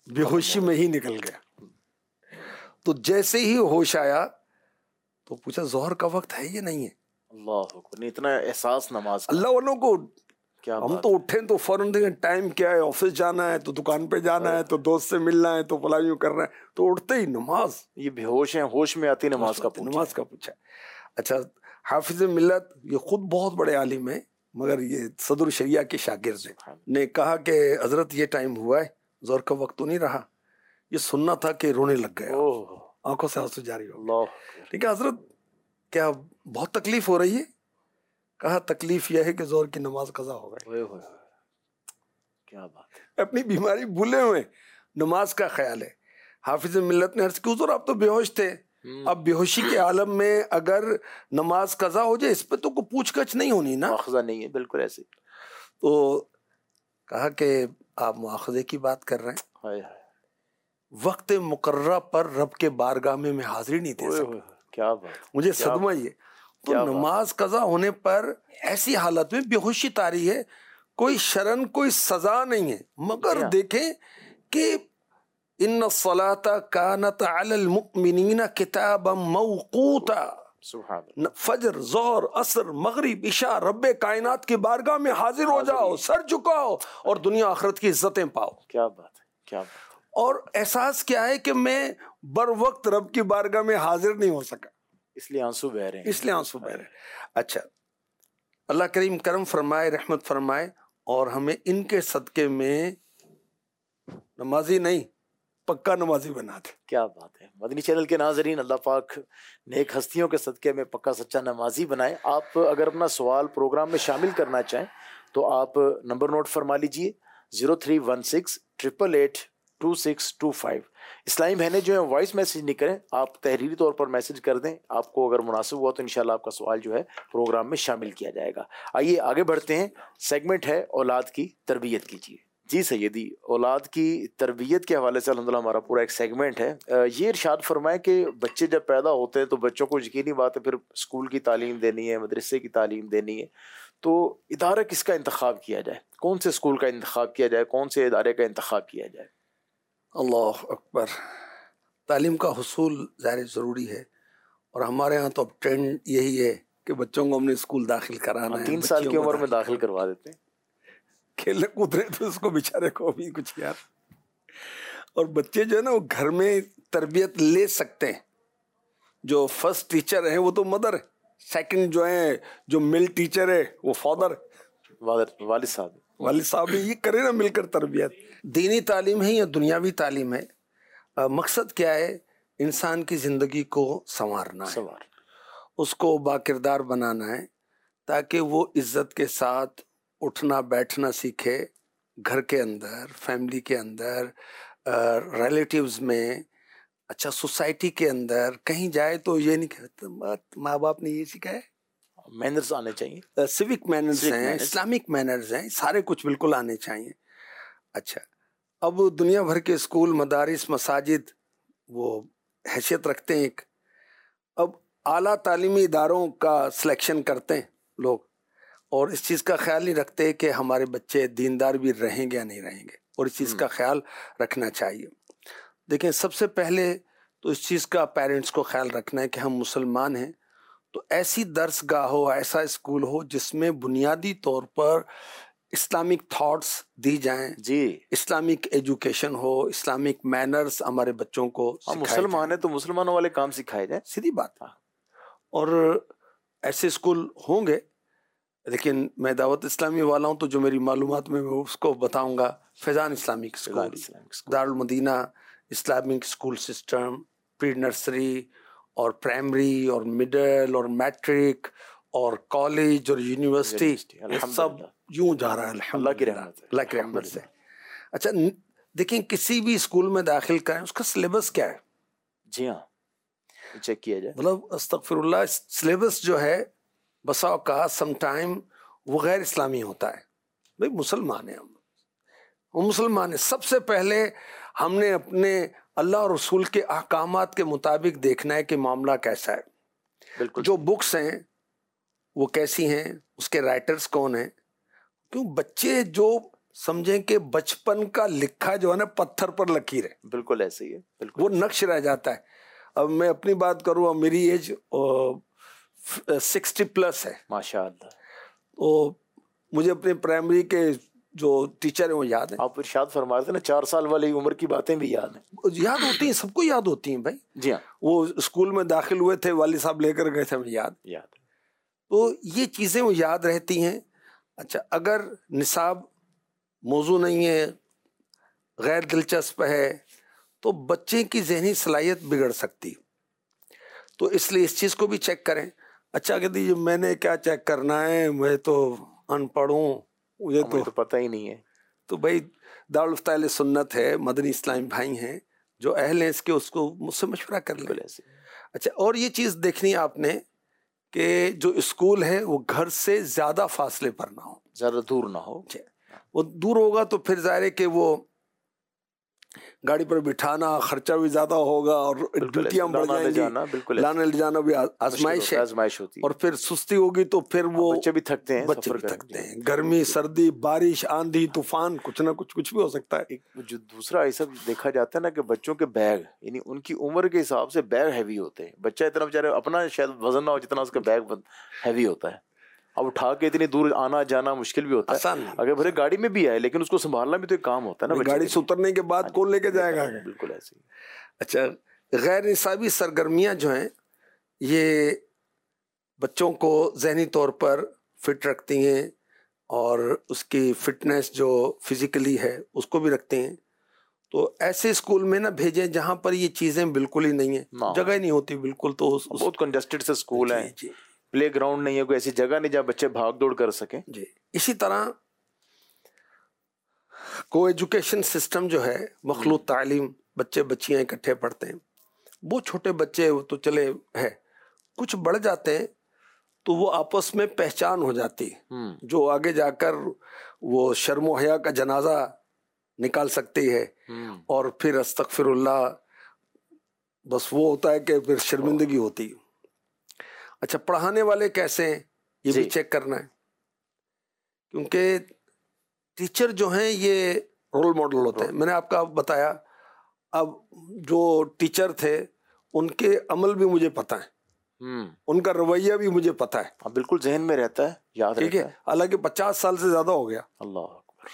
بے ہوشی میں ہی نکل گیا. تو جیسے ہی ہوش آیا تو پوچھا ظہر کا وقت ہے یا نہیں ہے. اللہ اکبر، اتنا احساس نماز کا. اللہ والوں کو کیا ہم بات تو اٹھیں تو فوراً دیکھیں ٹائم کیا ہے، آفس جانا ہے تو دکان پہ جانا ہے تو دوست سے ملنا ہے تو فلاں یوں کر رہے ہیں، تو اٹھتے ہی نماز. یہ بے ہوش ہیں، ہوش میں آتی نماز کا پوچھا. نماز کا پوچھا. اچھا حافظ ملت یہ خود بہت بڑے عالم ہیں مگر یہ صدر شریعہ کے شاگرد ہیں، نے کہا کہ حضرت یہ ٹائم ہوا ہے، ظہر کا وقت تو نہیں رہا. یہ سننا تھا کہ رونے لگ گئے، آنکھوں سے آنسو جاری ہو گئے. اللہ ٹھیک ہے حضرت کیا بہت تکلیف ہو رہی ہے؟ کہا تکلیف یہ ہے کہ ظہر کی نماز قضا ہو گئی. ہوئے کیا بات ہے. اپنی بیماری بھولے ہوئے، نماز کا خیال ہے. حافظ ملت نے عرض کی حضور آپ تو بے ہوش تھے، اب بے ہوشی کے عالم میں اگر نماز قضا ہو جائے اس پہ تو کوئی پوچھ گچھ نہیں ہونی نا. مواخذہ نہیں ہے، بالکل ایسے. تو کہا کہ آپ مواخذے کی بات کر رہے ہیں، وقت مقررہ پر رب کے بارگاہ میں حاضری نہیں دے سکتا. کیا بات. مجھے صدمہ یہ تو نماز قضا ہونے پر ایسی حالت میں بے ہوشی طاری ہے، کوئی شرن کوئی سزا نہیں ہے، مگر دیکھیں کہ ان الصلاۃ کانت علی المؤمنین کتابا موقوتا. فجر ظہر عصر مغرب عشاء رب کائنات کی بارگاہ میں حاضر ہو جاؤ، سر جھکاؤ اور دنیا آخرت کی عزتیں پاؤ. کیا بات ہے، کیا بات. اور احساس کیا ہے کہ میں بر وقت رب کی بارگاہ میں حاضر نہیں ہو سکا، اس لیے آنسو بہ رہے ہیں. اس لیے آنسو بہ رہے ہیں. اچھا اللہ کریم کرم فرمائے، رحمت فرمائے اور ہمیں ان کے صدقے میں نمازی نہیں پکا نمازی بنا دے. کیا بات ہے. مدنی چینل کے ناظرین، اللہ پاک نیک ہستیوں کے صدقے میں پکا سچا نمازی بنائے. آپ اگر اپنا سوال پروگرام میں شامل کرنا چاہیں تو آپ نمبر نوٹ فرما لیجئے 0316888262 اسلامی بہنیں جو ہیں وائس میسیج نہیں کریں، آپ تحریری طور پر میسیج کر دیں. آپ کو اگر مناسب ہوا تو انشاءاللہ آپ کا سوال جو ہے پروگرام میں شامل کیا جائے گا. آئیے آگے بڑھتے ہیں. سیگمنٹ ہے اولاد کی تربیت کیجیے. جی سیدی، اولاد کی تربیت کے حوالے سے الحمدللہ ہمارا پورا ایک سیگمنٹ ہے. یہ ارشاد فرمائے کہ بچے جب پیدا ہوتے ہیں تو بچوں کو یقینی بات ہے پھر اسکول کی تعلیم دینی ہے، مدرسے کی تعلیم دینی ہے، تو ادارہ کس کا انتخاب کیا جائے؟ کون سے اسکول کا انتخاب کیا جائے؟ کون سے ادارے کا انتخاب کیا جائے؟ اللہ اکبر. تعلیم کا حصول ظاہر ضروری ہے اور ہمارے ہاں تو اب ٹرینڈ یہی ہے کہ بچوں کو ہم نے اسکول داخل کرانا ہے. 3 سال کی عمر میں داخل کروا دیتے ہیں. کھیلنے کود رہے تو اس کو بیچارے کو بھی کچھ یار. اور بچے جو ہے نا وہ گھر میں تربیت لے سکتے ہیں. جو فرسٹ ٹیچر ہے وہ تو مدر ہے، سیکنڈ جو ہے جو مل ٹیچر ہے وہ فادر ہے، والد صاحب یہ کرے نا مل کر تربیت. دینی تعلیم ہے یا دنیاوی تعلیم ہے، مقصد کیا ہے؟ انسان کی زندگی کو سنوارنا ہے، اس کو باکردار بنانا ہے تاکہ وہ عزت کے ساتھ اٹھنا بیٹھنا سیکھے، گھر کے اندر، فیملی کے اندر، ریلیٹیوز میں، اچھا سوسائٹی کے اندر کہیں جائے تو یہ نہیں کہتے ماں باپ نے یہ سکھایا. مینرز آنے چاہیے، سیوک مینرز ہیں، اسلامک مینرز ہیں، سارے کچھ بالکل آنے چاہیے. اچھا اب دنیا بھر کے اسکول مدارس مساجد وہ حیثیت رکھتے ہیں ایک. اب اعلیٰ تعلیمی اداروں کا سلیکشن کرتے ہیں لوگ اور اس چیز کا خیال نہیں رکھتے کہ ہمارے بچے دیندار بھی رہیں گے یا نہیں رہیں گے، اور اس چیز کا خیال رکھنا چاہیے. دیکھیں سب سے پہلے تو اس چیز کا پیرنٹس کو خیال رکھنا ہے کہ ہم مسلمان ہیں تو ایسی درس گاہ ہو، ایسا اسکول ہو جس میں بنیادی طور پر اسلامک تھاٹس دی جائیں، جی اسلامک ایجوکیشن ہو، اسلامک مینرز ہمارے بچوں کو ہم مسلمان ہیں تو مسلمانوں والے کام سکھائے جائیں، سیدھی بات. اور ایسے اسکول ہوں گے، لیکن میں دعوت اسلامی والا ہوں تو جو میری معلومات میں اس کو بتاؤں گا. Faizan Islamic school, Darulmadinah Islamic school system, pre nursery اور پرائمری اور مڈل اور میٹرک اور کالج اور یونیورسٹی سب یوں جا رہا ہے اللہ کی رحمت سے، اللہ کی رحمت سے. اچھا دیکھیں کسی بھی اسکول میں داخل کریں اس کا سلیبس کیا ہے؟ جی ہاں چیک کیا جائے. مطلب استغفر اللہ، سلیبس جو ہے بسا اوقات سم ٹائم وہ غیر اسلامی ہوتا ہے. بھائی مسلمان ہیں، ہم مسلمان ہیں. سب سے پہلے ہم نے اپنے اللہ اور رسول کے احکامات کے مطابق دیکھنا ہے کہ معاملہ کیسا ہے. بالکل جو بکس ہیں وہ کیسی ہیں، اس کے رائٹرز کون ہیں. کیوں بچے جو سمجھیں کہ بچپن کا لکھا جو ہے نا پتھر پر لکیر ہے, بالکل ایسے ہی ہے, بالکل وہ نقش رہ جاتا ہے. اب میں اپنی بات کروں, اب میری ایج 60+ ہے ماشاء اللہ. تو مجھے اپنے پرائمری کے جو ٹیچر ہیں وہ یاد ہیں. آپ ارشاد فرما رہے تھے نا 4 سال والی عمر کی باتیں بھی یاد ہیں. یاد ہوتی ہیں, سب کو یاد ہوتی ہیں بھائی. جی ہاں, وہ اسکول میں داخل ہوئے تھے, والد صاحب لے کر گئے تھے, مجھے یاد. تو یہ چیزیں وہ یاد رہتی ہیں. اچھا, اگر نصاب موضوع نہیں ہے, غیر دلچسپ ہے, تو بچے کی ذہنی صلاحیت بگڑ سکتی. تو اس لیے اس چیز کو بھی چیک کریں. اچھا کہ دیجیے میں نے کیا چیک کرنا ہے, میں تو ان پڑھ ہوں, مجھے تو پتہ ہی نہیں ہے. تو بھائی دارالفتہ اہل سنت ہے, مدنی اسلامی بھائی ہیں جو اہل ہیں اس کے, اس کو مجھ سے مشورہ کر لیں. اچھا, اور یہ چیز دیکھنی ہے آپ نے کہ جو اسکول ہے وہ گھر سے زیادہ فاصلے پر نہ ہو, زیادہ دور نہ ہو. وہ دور ہوگا تو پھر ظاہر ہے کہ وہ گاڑی پر بٹھانا خرچہ بھی زیادہ ہوگا, اور ڈیوٹیاں بڑھ جائیں گی, لانا لے جانا بھی آزمائش ہوتی ہے, اور پھر سستی ہوگی تو پھر وہ بچے بھی تھکتے ہیں, بچے بھی تھکتے ہیں. گرمی, سردی, بارش, آندھی, طوفان, کچھ نہ کچھ بھی ہو سکتا ہے. جو دوسرا ایسا دیکھا جاتا ہے نا کہ بچوں کے بیگ, یعنی ان کی عمر کے حساب سے بیگ ہیوی ہوتے ہیں. بچہ اتنا بیچارے اپنا شاید وزن نہ ہو جتنا اس کا بیگ ہیوی ہوتا ہے. اب اٹھا کے اتنی دور آنا جانا مشکل بھی ہوتا ہے, اگر بھلے گاڑی میں بھی آئے لیکن اس کو سنبھالنا بھی تو ایک کام ہوتا ہے نا. گاڑی سے اترنے کے بعد کون لے کے جائے گا؟ بالکل ایسے ہی. اچھا, غیر نصابی سرگرمیاں جو ہیں یہ بچوں کو ذہنی طور پر فٹ رکھتی ہیں, اور اس کی فٹنس جو فزیکلی ہے اس کو بھی رکھتے ہیں. تو ایسے اسکول میں نہ بھیجیں جہاں پر یہ چیزیں بالکل ہی نہیں ہیں, جگہ ہی نہیں ہوتی بالکل. تو بہت کنجسٹڈ سے اسکول ہیں, پلے گراؤنڈ نہیں ہے, کوئی ایسی جگہ نہیں جہاں بچے بھاگ دوڑ کر سکیں. جی, اسی طرح کو ایجوکیشن سسٹم جو ہے, مخلوط تعلیم, بچے بچیاں اکٹھے پڑھتے ہیں. وہ چھوٹے بچے وہ تو چلے ہے, کچھ بڑھ جاتے ہیں تو وہ آپس میں پہچان ہو جاتی, جو آگے جا کر وہ شرم و حیا کا جنازہ نکال سکتی ہے, اور پھر استغفر اللہ, بس وہ ہوتا ہے کہ پھر شرمندگی ہوتی. اچھا, پڑھانے والے کیسے ہیں یہ بھی چیک کرنا ہے, کیونکہ ٹیچر جو ہیں یہ رول ماڈل ہوتے ہیں. میں نے آپ کا بتایا, اب جو ٹیچر تھے ان کے عمل بھی مجھے پتہ ہے, ان کا رویہ بھی مجھے پتہ ہے, بالکل ذہن میں رہتا ہے, یاد ٹھیک ہے. حالانکہ 50 سال سے زیادہ ہو گیا, اللہ اکبر,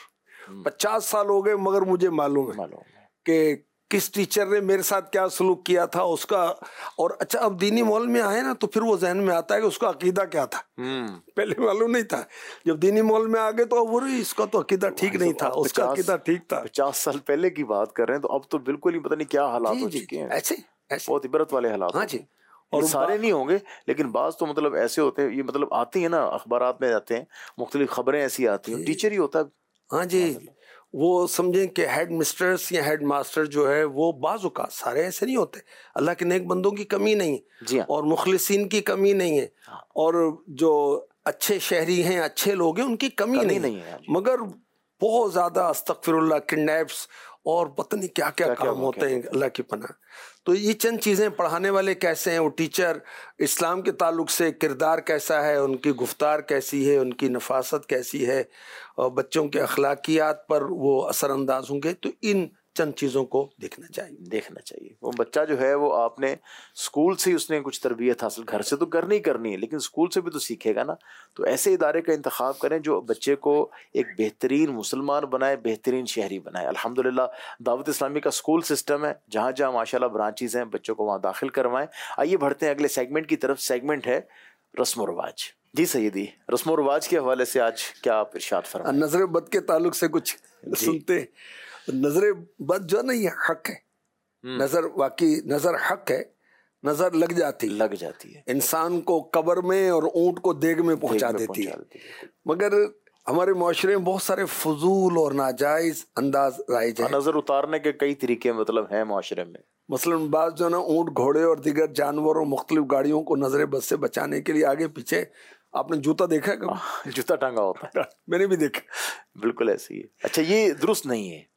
50 سال ہو گئے, مگر مجھے معلوم ہے کہ کس ٹیچر نے میرے ساتھ کیا سلوک کیا تھا اس کا. اور اچھا, اب دینی ماحول میں آئے نا تو پھر وہ ذہن میں آتا ہے کہ اس کا عقیدہ کیا تھا, پہلے معلوم نہیں تھا. جب دینی ماحول میں آ گئے تو اب اس کا تو عقیدہ ٹھیک نہیں تھا, اس کا عقیدہ ٹھیک تھا. 50 سال پہلے کی بات کر رہے ہیں تو اب تو بالکل ہی پتہ نہیں کیا حالات ہو چکے ہیں. ایسے بہت عبرت والے حالات. ہاں جی, اور سارے نہیں ہوں گے لیکن بعض تو مطلب ایسے ہوتے ہیں, یہ مطلب آتی ہیں نا اخبارات میں آتے ہیں, مختلف خبریں ایسی آتی ہیں, ٹیچر ہی ہوتا ہے. ہاں جی, وہ سمجھیں کہ ہیڈ مسٹرس یا ہیڈ ماسٹر جو ہے وہ بعض اوقات, سارے ایسے نہیں ہوتے, اللہ کے نیک بندوں کی کمی نہیں ہے, اور مخلصین کی کمی نہیں ہے, اور جو اچھے شہری ہیں, اچھے لوگ ہیں, ان کی کمی نہیں ہے, مگر بہت زیادہ استغفر اللہ کڈنیپس اور پتہ نہیں کیا کیا کام ہوتے ہیں, اللہ کی پناہ. تو یہ چند چیزیں, پڑھانے والے کیسے ہیں, وہ ٹیچر اسلام کے تعلق سے کردار کیسا ہے, ان کی گفتار کیسی ہے, ان کی نفاست کیسی ہے, اور بچوں کے اخلاقیات پر وہ اثر انداز ہوں گے. تو ان چند چیزوں کو دیکھنا چاہیے. وہ بچہ جو ہے وہ آپ نے اسکول سے اس نے کچھ تربیت حاصل, گھر سے تو کرنی ہے لیکن اسکول سے بھی تو سیکھے گا نا. تو ایسے ادارے کا انتخاب کریں جو بچے کو ایک بہترین مسلمان بنائے, بہترین شہری بنائے. الحمدللہ دعوت اسلامی کا اسکول سسٹم ہے, جہاں جہاں ماشاءاللہ برانچیز ہیں, بچوں کو وہاں داخل کروائیں. آئیے بڑھتے ہیں اگلے سیگمنٹ کی طرف. سیگمنٹ ہے رسم و رواج. جی سیدی, رسم و رواج کے حوالے سے آج کیا آپ ارشاد فرمائیں؟ نظر بد کے تعلق سے کچھ سنتے. نظر بد جو نہیں ہے, حق ہے. نظر واقعی نظر حق ہے, نظر لگ جاتی ہے, انسان کو قبر میں اور اونٹ کو دیگ میں پہنچا دیتی ہے. مگر ہمارے معاشرے میں بہت سارے فضول اور ناجائز انداز رائج ہیں. نظر اتارنے کے کئی طریقے مطلب ہیں معاشرے میں. مثلاً بعض جو نا اونٹ, گھوڑے اور دیگر جانوروں مختلف گاڑیوں کو نظر بد سے بچانے کے لیے آگے پیچھے, آپ نے جوتا دیکھا ہے؟ جوتا ٹانگا ہوتا ہے, میں نے بھی دیکھا. بالکل ایسے ہی. اچھا, یہ درست نہیں ہے.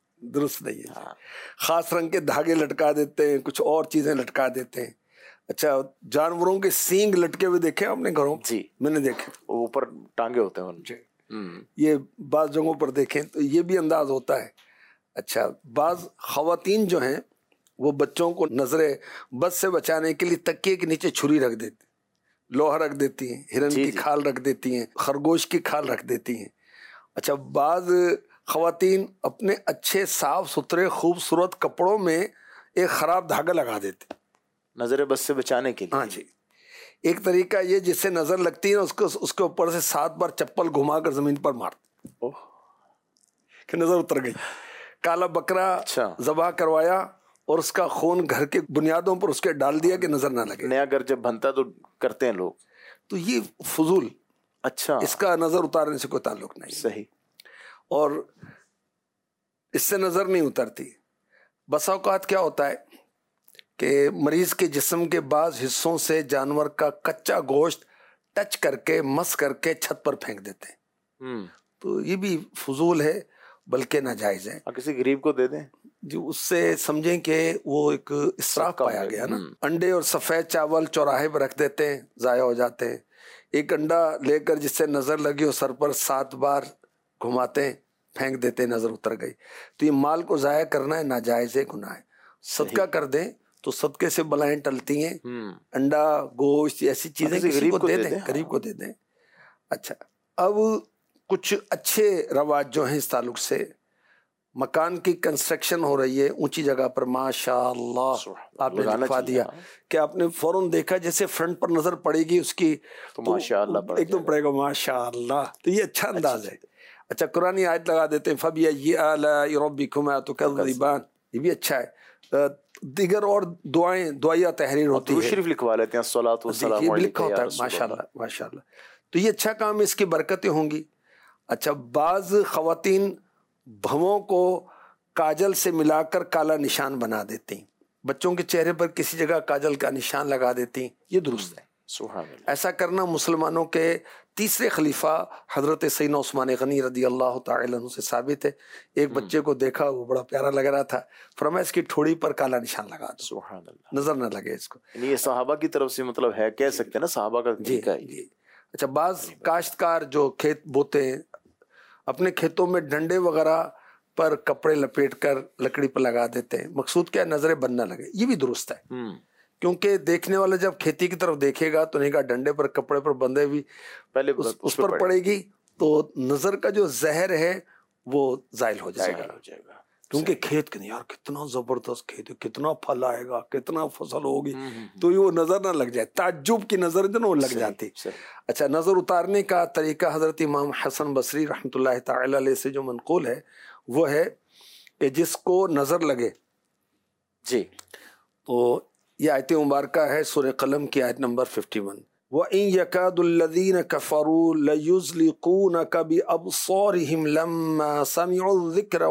خاص رنگ کے دھاگے لٹکا دیتے ہیں, کچھ اور چیزیں لٹکا دیتے ہیں. اچھا, جانوروں کے سینگ لٹکے ہوئے دیکھے آپ نے گھروں؟ جی, میں نے دیکھے, اوپر ٹانگے ہوتے ہیں. یہ بعض جگہوں پر دیکھیں تو یہ بھی انداز ہوتا ہے. اچھا بعض خواتین جو ہیں وہ بچوں کو نظر بد سے بچانے کے لیے تکیے کے نیچے چھری رکھ دیتی, لوہا رکھ دیتی ہیں, ہرن کی کھال رکھ دیتی ہیں, خرگوش کی کھال رکھ دیتی ہیں. اچھا بعض خواتین اپنے اچھے صاف ستھرے خوبصورت کپڑوں میں ایک خراب دھاگا لگا دیتے نظر بد سے بچانے کے لیے. ہاں جی. ایک طریقہ یہ جس سے نظر لگتی ہے اس کے اوپر سے 7 بار چپل گھما کر زمین پر مارتے کہ نظر اتر گئی. کالا بکرا ذبح کروایا اور اس کا خون گھر کے بنیادوں پر اس کے ڈال دیا کہ نظر نہ لگے. نیا گھر جب بنتا تو کرتے ہیں لوگ. تو یہ فضول, اچھا اس کا نظر اتارنے سے کوئی تعلق نہیں. صحیح. اور اس سے نظر نہیں اترتی. بسا اوقات کیا ہوتا ہے کہ مریض کے جسم کے بعض حصوں سے جانور کا کچا گوشت ٹچ کر کے مس کر کے چھت پر پھینک دیتے ہیں. تو یہ بھی فضول ہے بلکہ ناجائز ہے. کسی غریب کو دے دیں جو اس سے سمجھیں کہ وہ ایک اسراف پایا گیا نا. انڈے اور سفید چاول چوراہے پر رکھ دیتے ہیں, ضائع ہو جاتے ہیں. ایک انڈا لے کر جس سے نظر لگی اور سر پر 7 بار گھماتے ہیں, پھینک دیتے ہیں, نظر اتر گئی. تو یہ مال کو ضائع کرنا ہے, ناجائز ہے, گناہ ہے. صدقہ کر دیں تو صدقے سے بلائیں ٹلتی ہیں. انڈا گوشت ایسی چیزیں کسی کو دے دیں, غریب کو دے دیں. اچھا اب کچھ اچھے رواج جو ہیں اس تعلق سے, مکان کی کنسٹرکشن ہو رہی ہے اونچی جگہ پر, ماشاء اللہ آپ نے لکھوا دیا کہ آپ نے فوراً دیکھا جیسے فرنٹ پر نظر پڑے گی اس کی تو ماشاء اللہ ایک دم پڑے گا ماشاء اللہ. تو یہ اچھا انداز ہے. اچھا قرآن آیت لگا دیتے ہیں فَبِأَيِّ آلَاءِ رَبِّكُمَا تُكَذِّبَانِ, یہ بھی اچھا ہے. دیگر اور دعائیہ تحریر ہوتی ہے, شریف لکھوا لیتے ہیں الصلاۃ والسلام علیک لکھا ہوتا ہے. ماشاء اللہ ماشاء اللہ. تو یہ اچھا کام ہے, اس کی برکتیں ہوں گی. اچھا بعض خواتین بھووں کو کاجل سے ملا کر کالا نشان بنا دیتی ہیں, بچوں کے چہرے پر کسی جگہ کاجل کا نشان لگا دیتی ہیں, یہ درست ہے. سبحان اللہ. ایسا کرنا مسلمانوں کے تیسرے خلیفہ حضرت سیدنا عثمان غنی رضی اللہ تعالی عنہ سے ثابت ہے. ایک بچے کو دیکھا, وہ بڑا پیارا لگ رہا تھا, فرمایا اس کی ٹھوڑی پر کالا نشان لگا دو, سبحان اللہ, نظر نہ لگے اس کو. یہ صحابہ کی طرف سے مطلب ہے, کہہ سکتے ہیں نا صحابہ کا طریقہ ہے. جی. اچھا بعض کاشتکار جو کھیت بوتے ہیں اپنے کھیتوں میں ڈنڈے وغیرہ پر کپڑے لپیٹ کر لکڑی پر لگا دیتے ہیں, مقصود کیا نظریں بند نہ لگے. یہ بھی درست ہے, کیونکہ دیکھنے والا جب کھیتی کی طرف دیکھے گا تو نہیں کہا ڈنڈے پر کپڑے پر بندے بھی پہلے اس پر پڑے گی تو نظر کا جو زہر ہے وہ زائل ہو جائے گا. کیونکہ کھیت کے یار کتنا زبردست کھیت ہے, کتنا پھل آئے گا, کتنا فصل ہوگی, تو یہ وہ نظر نہ لگ جائے, تعجب کی نظر جو نا وہ لگ جاتی. اچھا نظر اتارنے کا طریقہ حضرت امام حسن بصری رحمۃ اللہ تعالی علیہ سے جو منقول ہے وہ ہے کہ جس کو نظر لگے, جی, تو یہ آیت مبارکہ ہے سورہ قلم کی آیت نمبر 51. وَإِن يَكَادُ الَّذِينَ كَفَرُوا لَيُزْلِقُونَكَ بِأَبْصَارِهِمْ لَمَّا سَمِعُوا الذِّكْرَ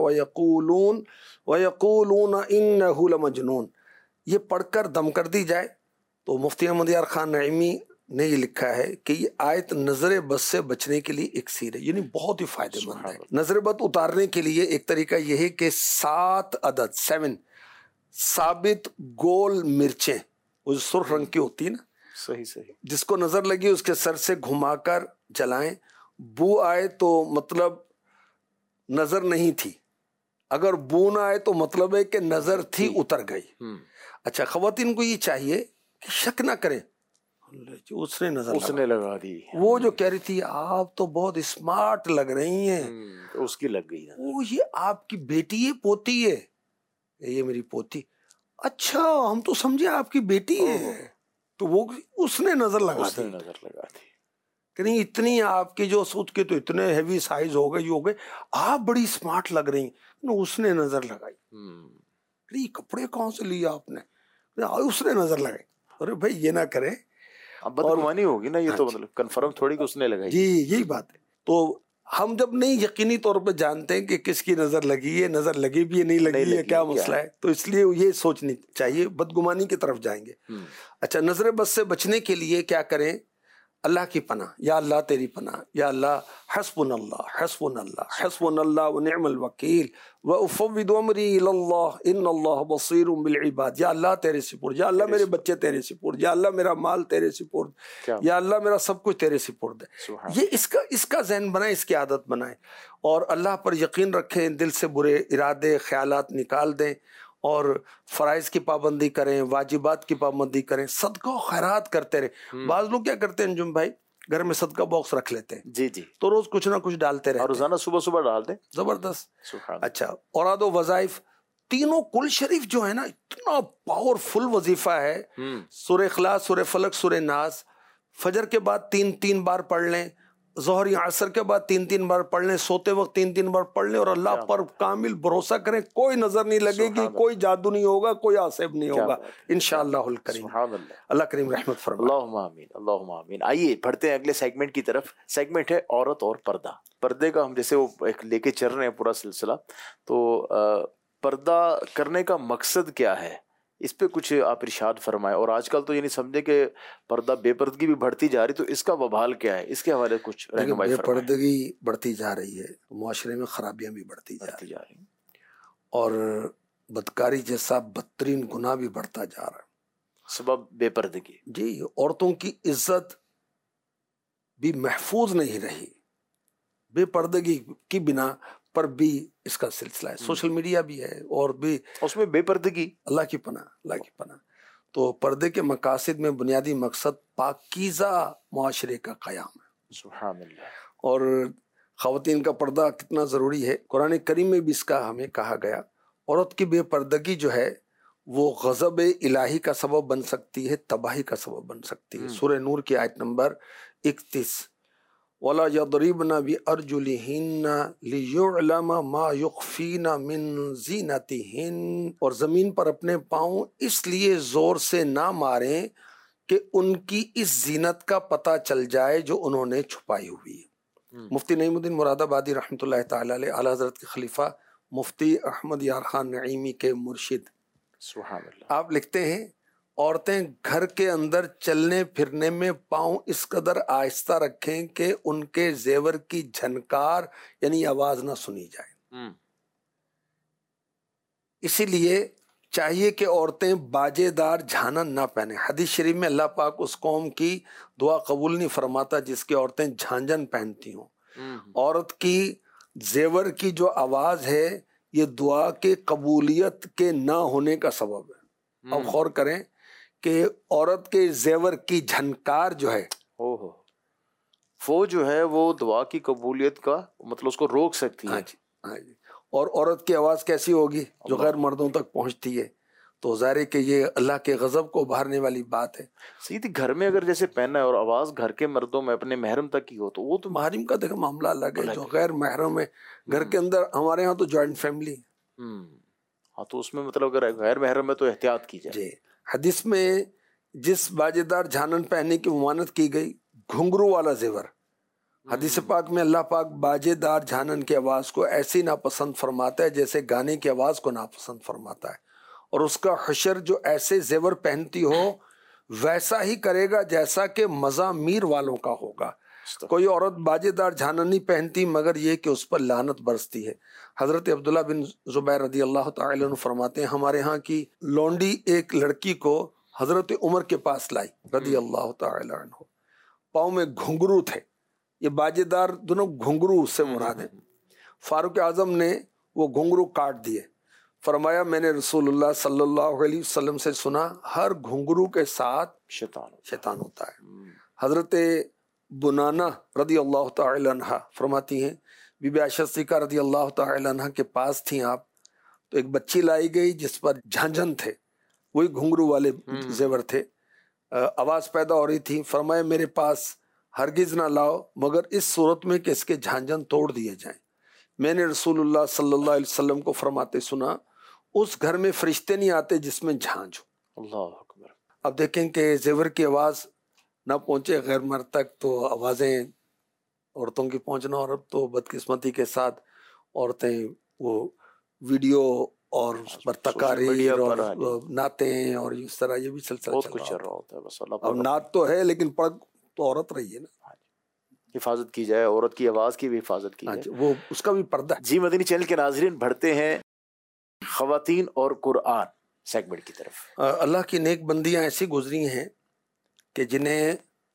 وَيَقُولُونَ إِنَّهُ لَمَجْنُونَ. یہ پڑھ کر دم کر دی جائے تو مفتی احمد یار خان نعیمی نے یہ لکھا ہے کہ یہ آیت نظر بد سے بچنے کے لیے ایک سیر ہے, یعنی بہت ہی فائدہ مند ہے. نظر بد اتارنے کے لیے ایک طریقہ یہ ہے کہ 7 عدد 7 ثابت گول مرچیں, وہ سرخ رنگ کی ہوتی ہے نا, صحیح, جس کو نظر لگی اس کے سر سے گھما کر جلائیں. بو آئے تو مطلب نظر نہیں تھی, اگر بو نہ آئے تو مطلب ہے کہ نظر تھی اتر گئی. اچھا خواتین کو یہ چاہیے کہ شک نہ کریں, اس نے نظر لگا دی, وہ جو کہہ رہی تھی آپ تو بہت اسمارٹ لگ رہی ہیں, اس کی لگ گئی, وہ یہ آپ کی بیٹی ہے پوتی ہے, یہ میری پوتی, اچھا ہم تو سمجھے آپ کی بیٹی ہے, تو وہ اس نے نظر لگا دی کہ نہیں اتنی آپ کی جو سود کے تو اتنے ہیوی سائز ہو گئے, آپ بڑی اسمارٹ لگ رہی ہیں, اس نے نظر لگائی. یہ کپڑے کہاں سے لیے آپ نے, اس نے نظر لگائی. ارے بھائی یہ نہ کرے, بدگمانی ہوگی نا, یہ تو مطلب کنفرم تھوڑی کہ اس نے لگائی. جی یہی بات ہے. تو ہم جب نہیں یقینی طور پہ جانتے ہیں کہ کس کی نظر لگی ہے, نظر لگی بھی ہے نہیں لگی ہے, کیا مسئلہ ہے, تو اس لیے یہ سوچنی چاہیے, بدگمانی کی طرف جائیں گے. اچھا نظر بد سے بچنے کے لیے کیا کریں, اللہ کی پناہ، یا اللہ تیری پناہ، یا اللہ حسبنا اللہ حسبنا اللہ حسبنا اللہ ونعم الوکیل وافوض امری الی اللہ ان اللہ بصیر بالعباد، یا اللہ تیرے سپرد، یا اللہ میرے بچے تیرے سپرد، یا اللہ میرا مال تیرے سپرد، یا اللہ میرا سب کچھ تیرے سپرد ہے۔ یہ اس کا ذہن بنائیں، اس کی عادت بنائیں، اور اللہ پر یقین رکھیں، دل سے برے ارادے خیالات نکال دیں، اور فرائض کی پابندی کریں، واجبات کی پابندی کریں، صدقہ و خیرات کرتے رہیں۔ بعض لوگ کیا کرتے ہیں انجم بھائی، گھر میں صدقہ باکس رکھ لیتے ہیں، جی جی، تو روز کچھ نہ کچھ ڈالتے رہتے اور روزانہ صبح صبح ڈال دیں، زبردست۔ سبحان اچھا، اوراد و وظائف، تینوں کل شریف جو ہے نا اتنا پاورفل وظیفہ ہے، سورہ اخلاص، سورہ فلق، سورہ ناس، فجر کے بعد 3 بار پڑھ لیں، ظہر یا عصر کے بعد 3 بار پڑھ لیں، سوتے وقت 3 بار پڑھ لیں، اور اللہ پر کامل بھروسہ کریں، کوئی نظر نہیں لگے گی، کوئی جادو نہیں ہوگا، کوئی عاصب نہیں ہوگا انشاءاللہ الکریم۔ سبحان اللہ، اللہ کریم رحمت فرمائے۔ اللہم آمین، اللہم آمین۔ آئیے بڑھتے ہیں اگلے سیگمنٹ کی طرف۔ سیگمنٹ ہے عورت اور پردہ۔ پردے کا ہم جیسے وہ ایک لے کے چل رہے ہیں پورا سلسلہ، تو پردہ کرنے کا مقصد کیا ہے، اس پہ کچھ آپ ارشاد فرمائیں۔ اور آج کل تو یعنی سمجھے کہ پردہ بے پردگی بھی بڑھتی جا رہی، تو اس کا وبال کیا ہے، اس کے حوالے کچھ رہنمائی بے فرمائیں۔ پردگی بڑھتی جا رہی ہے، معاشرے میں خرابیاں بھی بڑھتی جا رہی ہیں، اور بدکاری جیسا بدترین گناہ بھی بڑھتا جا رہا ہے، سبب بے پردگی۔ جی، عورتوں کی عزت بھی محفوظ نہیں رہی، بے پردگی کی بنا پر بھی اس کا سلسلہ ہے، سوشل میڈیا بھی ہے، اور بھی اس میں بے پردگی۔ اللہ کی پناہ، اللہ کی پناہ۔ تو پردے کے مقاصد میں بنیادی مقصد پاکیزہ معاشرے کا قیام ہے، سبحان اللہ۔ اور خواتین کا پردہ کتنا ضروری ہے، قرآن کریم میں بھی اس کا ہمیں کہا گیا۔ عورت کی بے پردگی جو ہے وہ غضب الہی کا سبب بن سکتی ہے، تباہی کا سبب بن سکتی ہے۔ سورہ نور کی آیت نمبر 31، وَلَا يَضْرِبْنَ بِأَرْجُلِهِنَّ لِيُعْلَمَ مَا يُخْفِينَ مِن زِينَتِهِنَّ، اور زمین پر اپنے پاؤں اس لیے زور سے نہ ماریں کہ ان کی اس زینت کا پتہ چل جائے جو انہوں نے چھپائی ہوئی ہے۔ مفتی نعیم الدین مراد آبادی رحمۃ اللہ تعالی علیہ، اعلیٰ حضرت کے خلیفہ مفتی احمد یار خان نعیمی کے مرشد، سبحان اللہ۔ آپ لکھتے ہیں، عورتیں گھر کے اندر چلنے پھرنے میں پاؤں اس قدر آہستہ رکھیں کہ ان کے زیور کی جھنکار یعنی آواز نہ سنی جائے۔ اسی لیے چاہیے کہ عورتیں باجے دار جھانن نہ پہنیں۔ حدیث شریف میں اللہ پاک اس قوم کی دعا قبول نہیں فرماتا جس کی عورتیں جھانجن پہنتی ہوں۔ عورت کی زیور کی جو آواز ہے یہ دعا کے قبولیت کے نہ ہونے کا سبب ہے۔ اب غور کریں کہ عورت کے زیور کی جھنکار جو ہے وہ جو ہے وہ دعا کی قبولیت کا مطلب اس کو روک سکتی ہے۔ ہاں جی، ہاں جی۔ اور عورت کی آواز کیسی ہوگی جو غیر مردوں تک پہنچتی ہے، تو ظاہر ہے کہ یہ اللہ کے غضب کو ابھارنے والی بات ہے۔ سیدھی گھر میں اگر جیسے پہننا ہے اور آواز گھر کے مردوں میں اپنے محرم تک کی ہو تو وہ تو محرم کا دیکھو معاملہ الگ ہے، جو غیر محرم ہے گھر کے اندر، ہمارے ہاں تو جوائنٹ فیملی، ہاں تو اس میں مطلب اگر غیر محرم ہے تو احتیاط کی جائے۔ جی۔ حدیث میں جس باجے دار جھانن پہننے کی ممانت کی گئی، گھنگرو والا زیور، حدیث پاک میں اللہ پاک باجے دار جھانن کی آواز کو ایسی ناپسند فرماتا ہے جیسے گانے کی آواز کو ناپسند فرماتا ہے، اور اس کا حشر جو ایسے زیور پہنتی ہو ویسا ہی کرے گا جیسا کہ مزامیر والوں کا ہوگا۔ کوئی عورت باجے دار جھانن نہیں پہنتی مگر یہ کہ اس پر لعنت برستی ہے۔ حضرت عبداللہ بن زبیر رضی اللہ تعالی عنہ فرماتے ہیں، ہمارے ہاں کی لونڈی ایک لڑکی کو حضرت عمر کے پاس لائی رضی اللہ تعالی عنہ، پاؤں میں گھنگرو تھے، یہ باجے دار دونوں گھنگرو سے مراد ہیں۔ فاروق اعظم نے وہ گھنگرو کاٹ دیے، فرمایا میں نے رسول اللہ صلی اللہ علیہ وسلم سے سنا ہر گھنگرو کے ساتھ شیطان ہوتا ہے۔ حضرت بنانا رضی اللہ تعالی عنہ فرماتی ہیں، بی بی عائشہ صدیقہ رضی اللہ تعالی عنہ کے پاس تھیں آپ، تو ایک بچی لائی گئی جس پر جھنجھن تھے، وہی گھنگرو والے زیور تھے، آواز پیدا ہو رہی تھی، فرمایا میرے پاس ہرگز نہ لاؤ مگر اس صورت میں کہ اس کے جھنجھن توڑ دیے جائیں۔ میں نے رسول اللہ صلی اللہ علیہ وسلم کو فرماتے سنا، اس گھر میں فرشتے نہیں آتے جس میں جھانج ہو۔ اللہ اکبر۔ اب دیکھیں کہ زیور کی آواز نہ پہنچے غیر مرد تک تو آوازیں عورتوں کی پہنچنا، اور اب تو بدقسمتی کے ساتھ عورتیں وہ ویڈیو اور اس پر تقاریر اور نعتیں اور اس طرح یہ بھی سلسلہ بہت چل کچھ چل رہا رہا ہوتا ہے۔ بس اب نعت تو ہے لیکن پڑھ تو عورت رہی ہے نا، حفاظت کی جائے، عورت کی آواز کی بھی حفاظت کی جائے. وہ اس کا بھی پردہ ہے. جی مدنی چینل کے ناظرین، بڑھتے ہیں خواتین اور قرآن سیگمنٹ کی طرف. اللہ کی نیک بندیاں ایسی گزری ہیں کہ جنہیں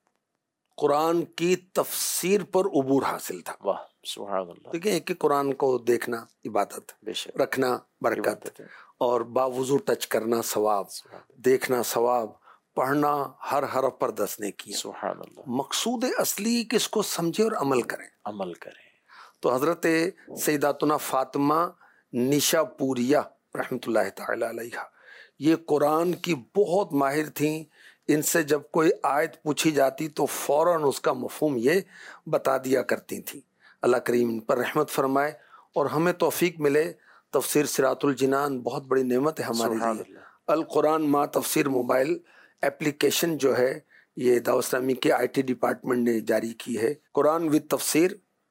قرآن کی تفسیر پر عبور حاصل تھا. واہ سبحان اللہ. دیکھیں ایک ایک قرآن کو دیکھنا عبادت، بے شک رکھنا برکت، عبادت ہے. اور باوضو ٹچ کرنا ثواب، دیکھنا ثواب، پڑھنا ہر حرف پر 10 نیکی. سبحان اللہ. مقصود اصلی کہ اس کو سمجھے اور عمل کریں. عمل کریں. تو حضرت سیداتنا فاطمہ نشا پوریہ رحمۃ اللہ تعالی علیہ یہ قرآن کی بہت ماہر تھیں. ان سے جب کوئی آیت پوچھی جاتی تو فوراً اس کا مفہوم یہ بتا دیا کرتی تھیں. اللہ کریم ان پر رحمت فرمائے اور ہمیں توفیق ملے. تفسیر صراط الجنان بہت بڑی نعمت ہے ہمارے سبحان لیے. القرآن ما تفسیر موبائل اپلیکیشن جو ہے یہ دعوت اسلامی کے IT ڈپارٹمنٹ نے جاری کی ہے. قرآن وتھ تفسیر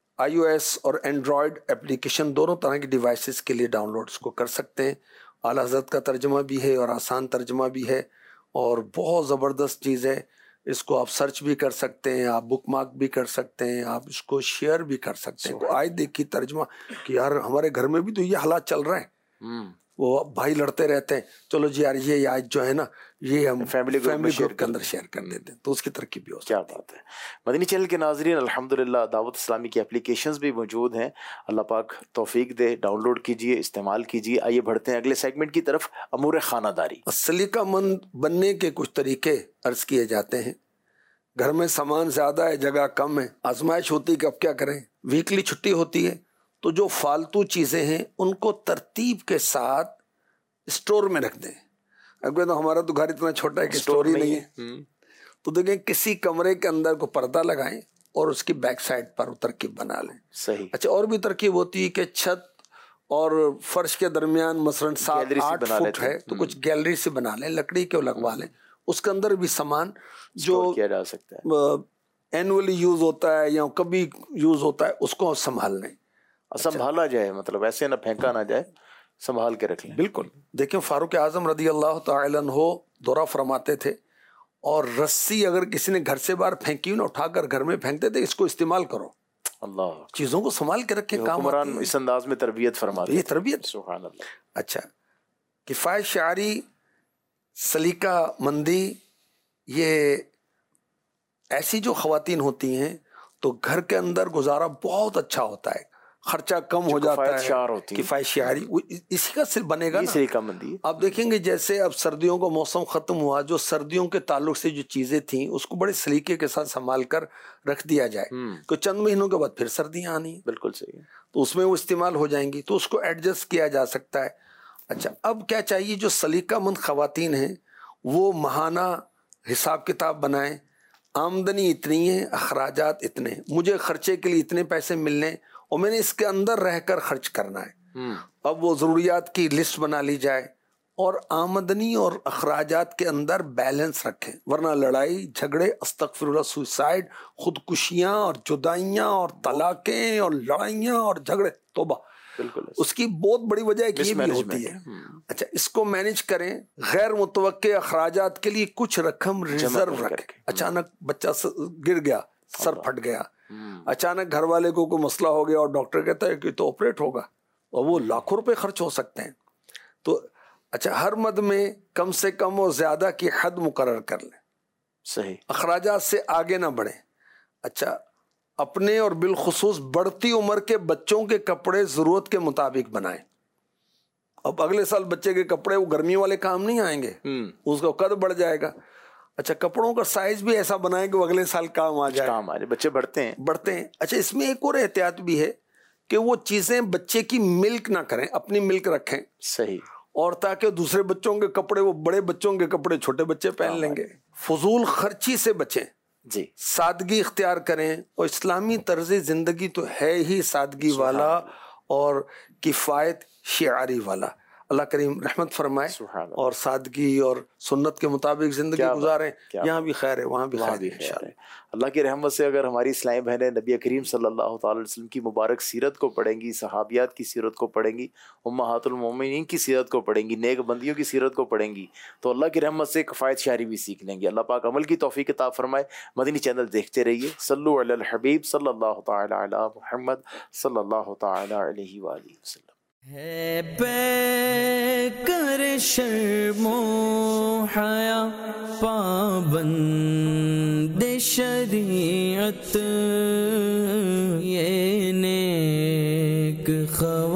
iOS اور اینڈرائڈ اپلیکیشن دونوں طرح کی ڈیوائسز کے لیے ڈاؤن لوڈ اس کو کر سکتے ہیں. اعلیٰ حضرت کا ترجمہ بھی ہے اور آسان ترجمہ بھی ہے اور بہت زبردست چیز ہے. اس کو آپ سرچ بھی کر سکتے ہیں، آپ بک مارک بھی کر سکتے ہیں، آپ اس کو شیئر بھی کر سکتے ہیں. آج دیکھی ترجمہ کہ یار ہمارے گھر میں بھی تو یہ حالات چل رہے ہیں، وہ بھائی لڑتے رہتے ہیں، چلو جی یار یہ آج جو ہے نا یہ ہم فیملی گروپ کے اندر شیئر کر دیتے ہیں تو اس کی ترقی بھی ہو سکتی ہے. کیا بات ہے. مدنی چینل کے ناظرین الحمدللہ دعوت اسلامی کی اپلیکیشنز بھی موجود ہیں. اللہ پاک توفیق دے، ڈاؤن لوڈ کیجئے، استعمال کیجئے. آئیے بڑھتے ہیں اگلے سیگمنٹ کی طرف، امور خانہ داری. سلیقہ مند بننے کے کچھ طریقے عرض کیے جاتے ہیں. گھر میں سامان زیادہ ہے، جگہ کم ہے، آزمائش ہوتی ہے کہ اب کیا کریں. ویکلی چھٹی ہوتی ہے تو جو فالتو چیزیں ہیں ان کو ترتیب کے ساتھ اسٹور میں رکھ دیں. اگر تو ہمارا تو گھر اتنا چھوٹا ہے کہ اسٹور ہی نہیں ہے تو دیکھیں کسی کمرے کے اندر کو پردہ لگائیں اور اس کی بیک سائڈ پر ترکیب بنا لیں. صحیح. اچھا اور بھی ترکیب ہوتی ہے کہ چھت اور فرش کے درمیان مثلاً 7-8 فٹ ہے تو کچھ گیلری سے بنا لیں، لکڑی کے لگوا لیں. اس کے اندر بھی سامان جو کیا جا سکتا ہے، اینولی یوز ہوتا ہے یا کبھی یوز ہوتا ہے اس کو سنبھال لیں. سنبھالا جائے، مطلب ایسے نہ پھینکا نہ جائے، سنبھال کے رکھ لیں. بالکل. دیکھیں فاروق اعظم رضی اللہ تعالی عنہ دورہ فرماتے تھے اور رسی اگر کسی نے گھر سے باہر پھینکی نہ اٹھا کر گھر میں پھینکتے تھے، اس کو استعمال کرو. اللہ چیزوں کو سنبھال کے رکھیں. حکمران اس انداز میں تربیت فرماتے ہیں. یہ تربیت. سبحان اللہ. اچھا کفایت شعری، سلیقہ مندی، یہ ایسی جو خواتین ہوتی ہیں تو گھر کے اندر گزارا بہت اچھا ہوتا ہے، خرچہ کم ہو جاتا ہے. کفایت شعری اسی کا سل بنے گا نا. آپ دیکھیں گے جیسے اب سردیوں کا موسم ختم ہوا، جو سردیوں کے تعلق سے جو چیزیں تھیں اس کو بڑے سلیقے کے ساتھ سنبھال کر رکھ دیا جائے کہ چند مہینوں کے بعد پھر سردیاں آنی. بالکل صحیح. تو اس میں وہ استعمال ہو جائیں گی تو اس کو ایڈجسٹ کیا جا سکتا ہے. اچھا اب کیا چاہیے، جو سلیقہ مند خواتین ہیں وہ ماہانہ حساب کتاب بنائیں. آمدنی اتنی ہے، اخراجات اتنے، مجھے خرچے کے لیے اتنے پیسے ملنے اور میں نے اس کے اندر رہ کر خرچ کرنا ہے. اب وہ ضروریات کی لسٹ بنا لی جائے اور آمدنی اور اخراجات کے اندر بیلنس رکھیں، ورنہ لڑائی جھگڑے، استغفر اللہ، سوئسائڈ، خودکشیاں اور جدائیاں اور طلاقیں اور لڑائیاں اور جھگڑے، توبہ. بالکل اس کی بہت بڑی وجہ ایک یہ بھی ہوتی ہے. اچھا اس کو مینج کریں. غیر متوقع اخراجات کے لیے کچھ رقم ریزرو رکھیں. اچانک بچہ گر گیا، سر پھٹ گیا، اچانک گھر والے کو کوئی مسئلہ ہو گیا اور ڈاکٹر کہتا ہے کہ تو آپریٹ ہوگا اور وہ لاکھوں روپے خرچ ہو سکتے ہیں. تو اچھا ہر مد میں کم سے کم اور زیادہ کی حد مقرر کر لیں. صحیح. اخراجات سے آگے نہ بڑھیں. اچھا اپنے اور بالخصوص بڑھتی عمر کے بچوں کے کپڑے ضرورت کے مطابق بنائیں. اب اگلے سال بچے کے کپڑے وہ گرمی والے کام نہیں آئیں گے، اس کا قد بڑھ جائے گا. اچھا کپڑوں کا سائز بھی ایسا بنائیں کہ وہ اگلے سال کام آ جائے. بچے بڑھتے ہیں. اچھا اس میں ایک اور احتیاط بھی ہے کہ وہ چیزیں بچے کی ملک نہ کریں، اپنی ملک رکھیں. صحیح. اور تاکہ دوسرے بچوں کے کپڑے، وہ بڑے بچوں کے کپڑے چھوٹے بچے پہن لیں گے. فضول خرچی سے بچیں. جی سادگی اختیار کریں. اور اسلامی طرز زندگی تو ہے ہی سادگی والا اور کفایت شعاری والا. اللہ کریم رحمت فرمائے سبحان اللہ۔ اور سادگی اور سنت کے مطابق زندگی کیا بات، گزاریں. کیا یہاں بھی خیر ہے وہاں بھی وہاں خیر بھی ہے خیر انشاءاللہ. ہے۔ اللہ کی رحمت سے اگر ہماری اسلامی بہنیں نبی کریم صلی اللہ تعالی علیہ وسلم کی مبارک سیرت کو پڑھیں گی، صحابیات کی سیرت کو پڑھیں گی، امہات المومنین کی سیرت کو پڑھیں گی، نیک بندیوں کی سیرت کو پڑھیں گی، تو اللہ کی رحمت سے کفایت شعری بھی سیکھ لیں گی. اللہ پاک عمل کی توفیق عطا فرمائے. مدنی چینل دیکھتے رہیے. صلو علی الحبیب صلی اللہ تعالی علی محمد صلی اللہ تعالی علیہ وآلہ وسلم. ہے بے کر شرم و حیا پابند شریعت، یہ نیک خواہش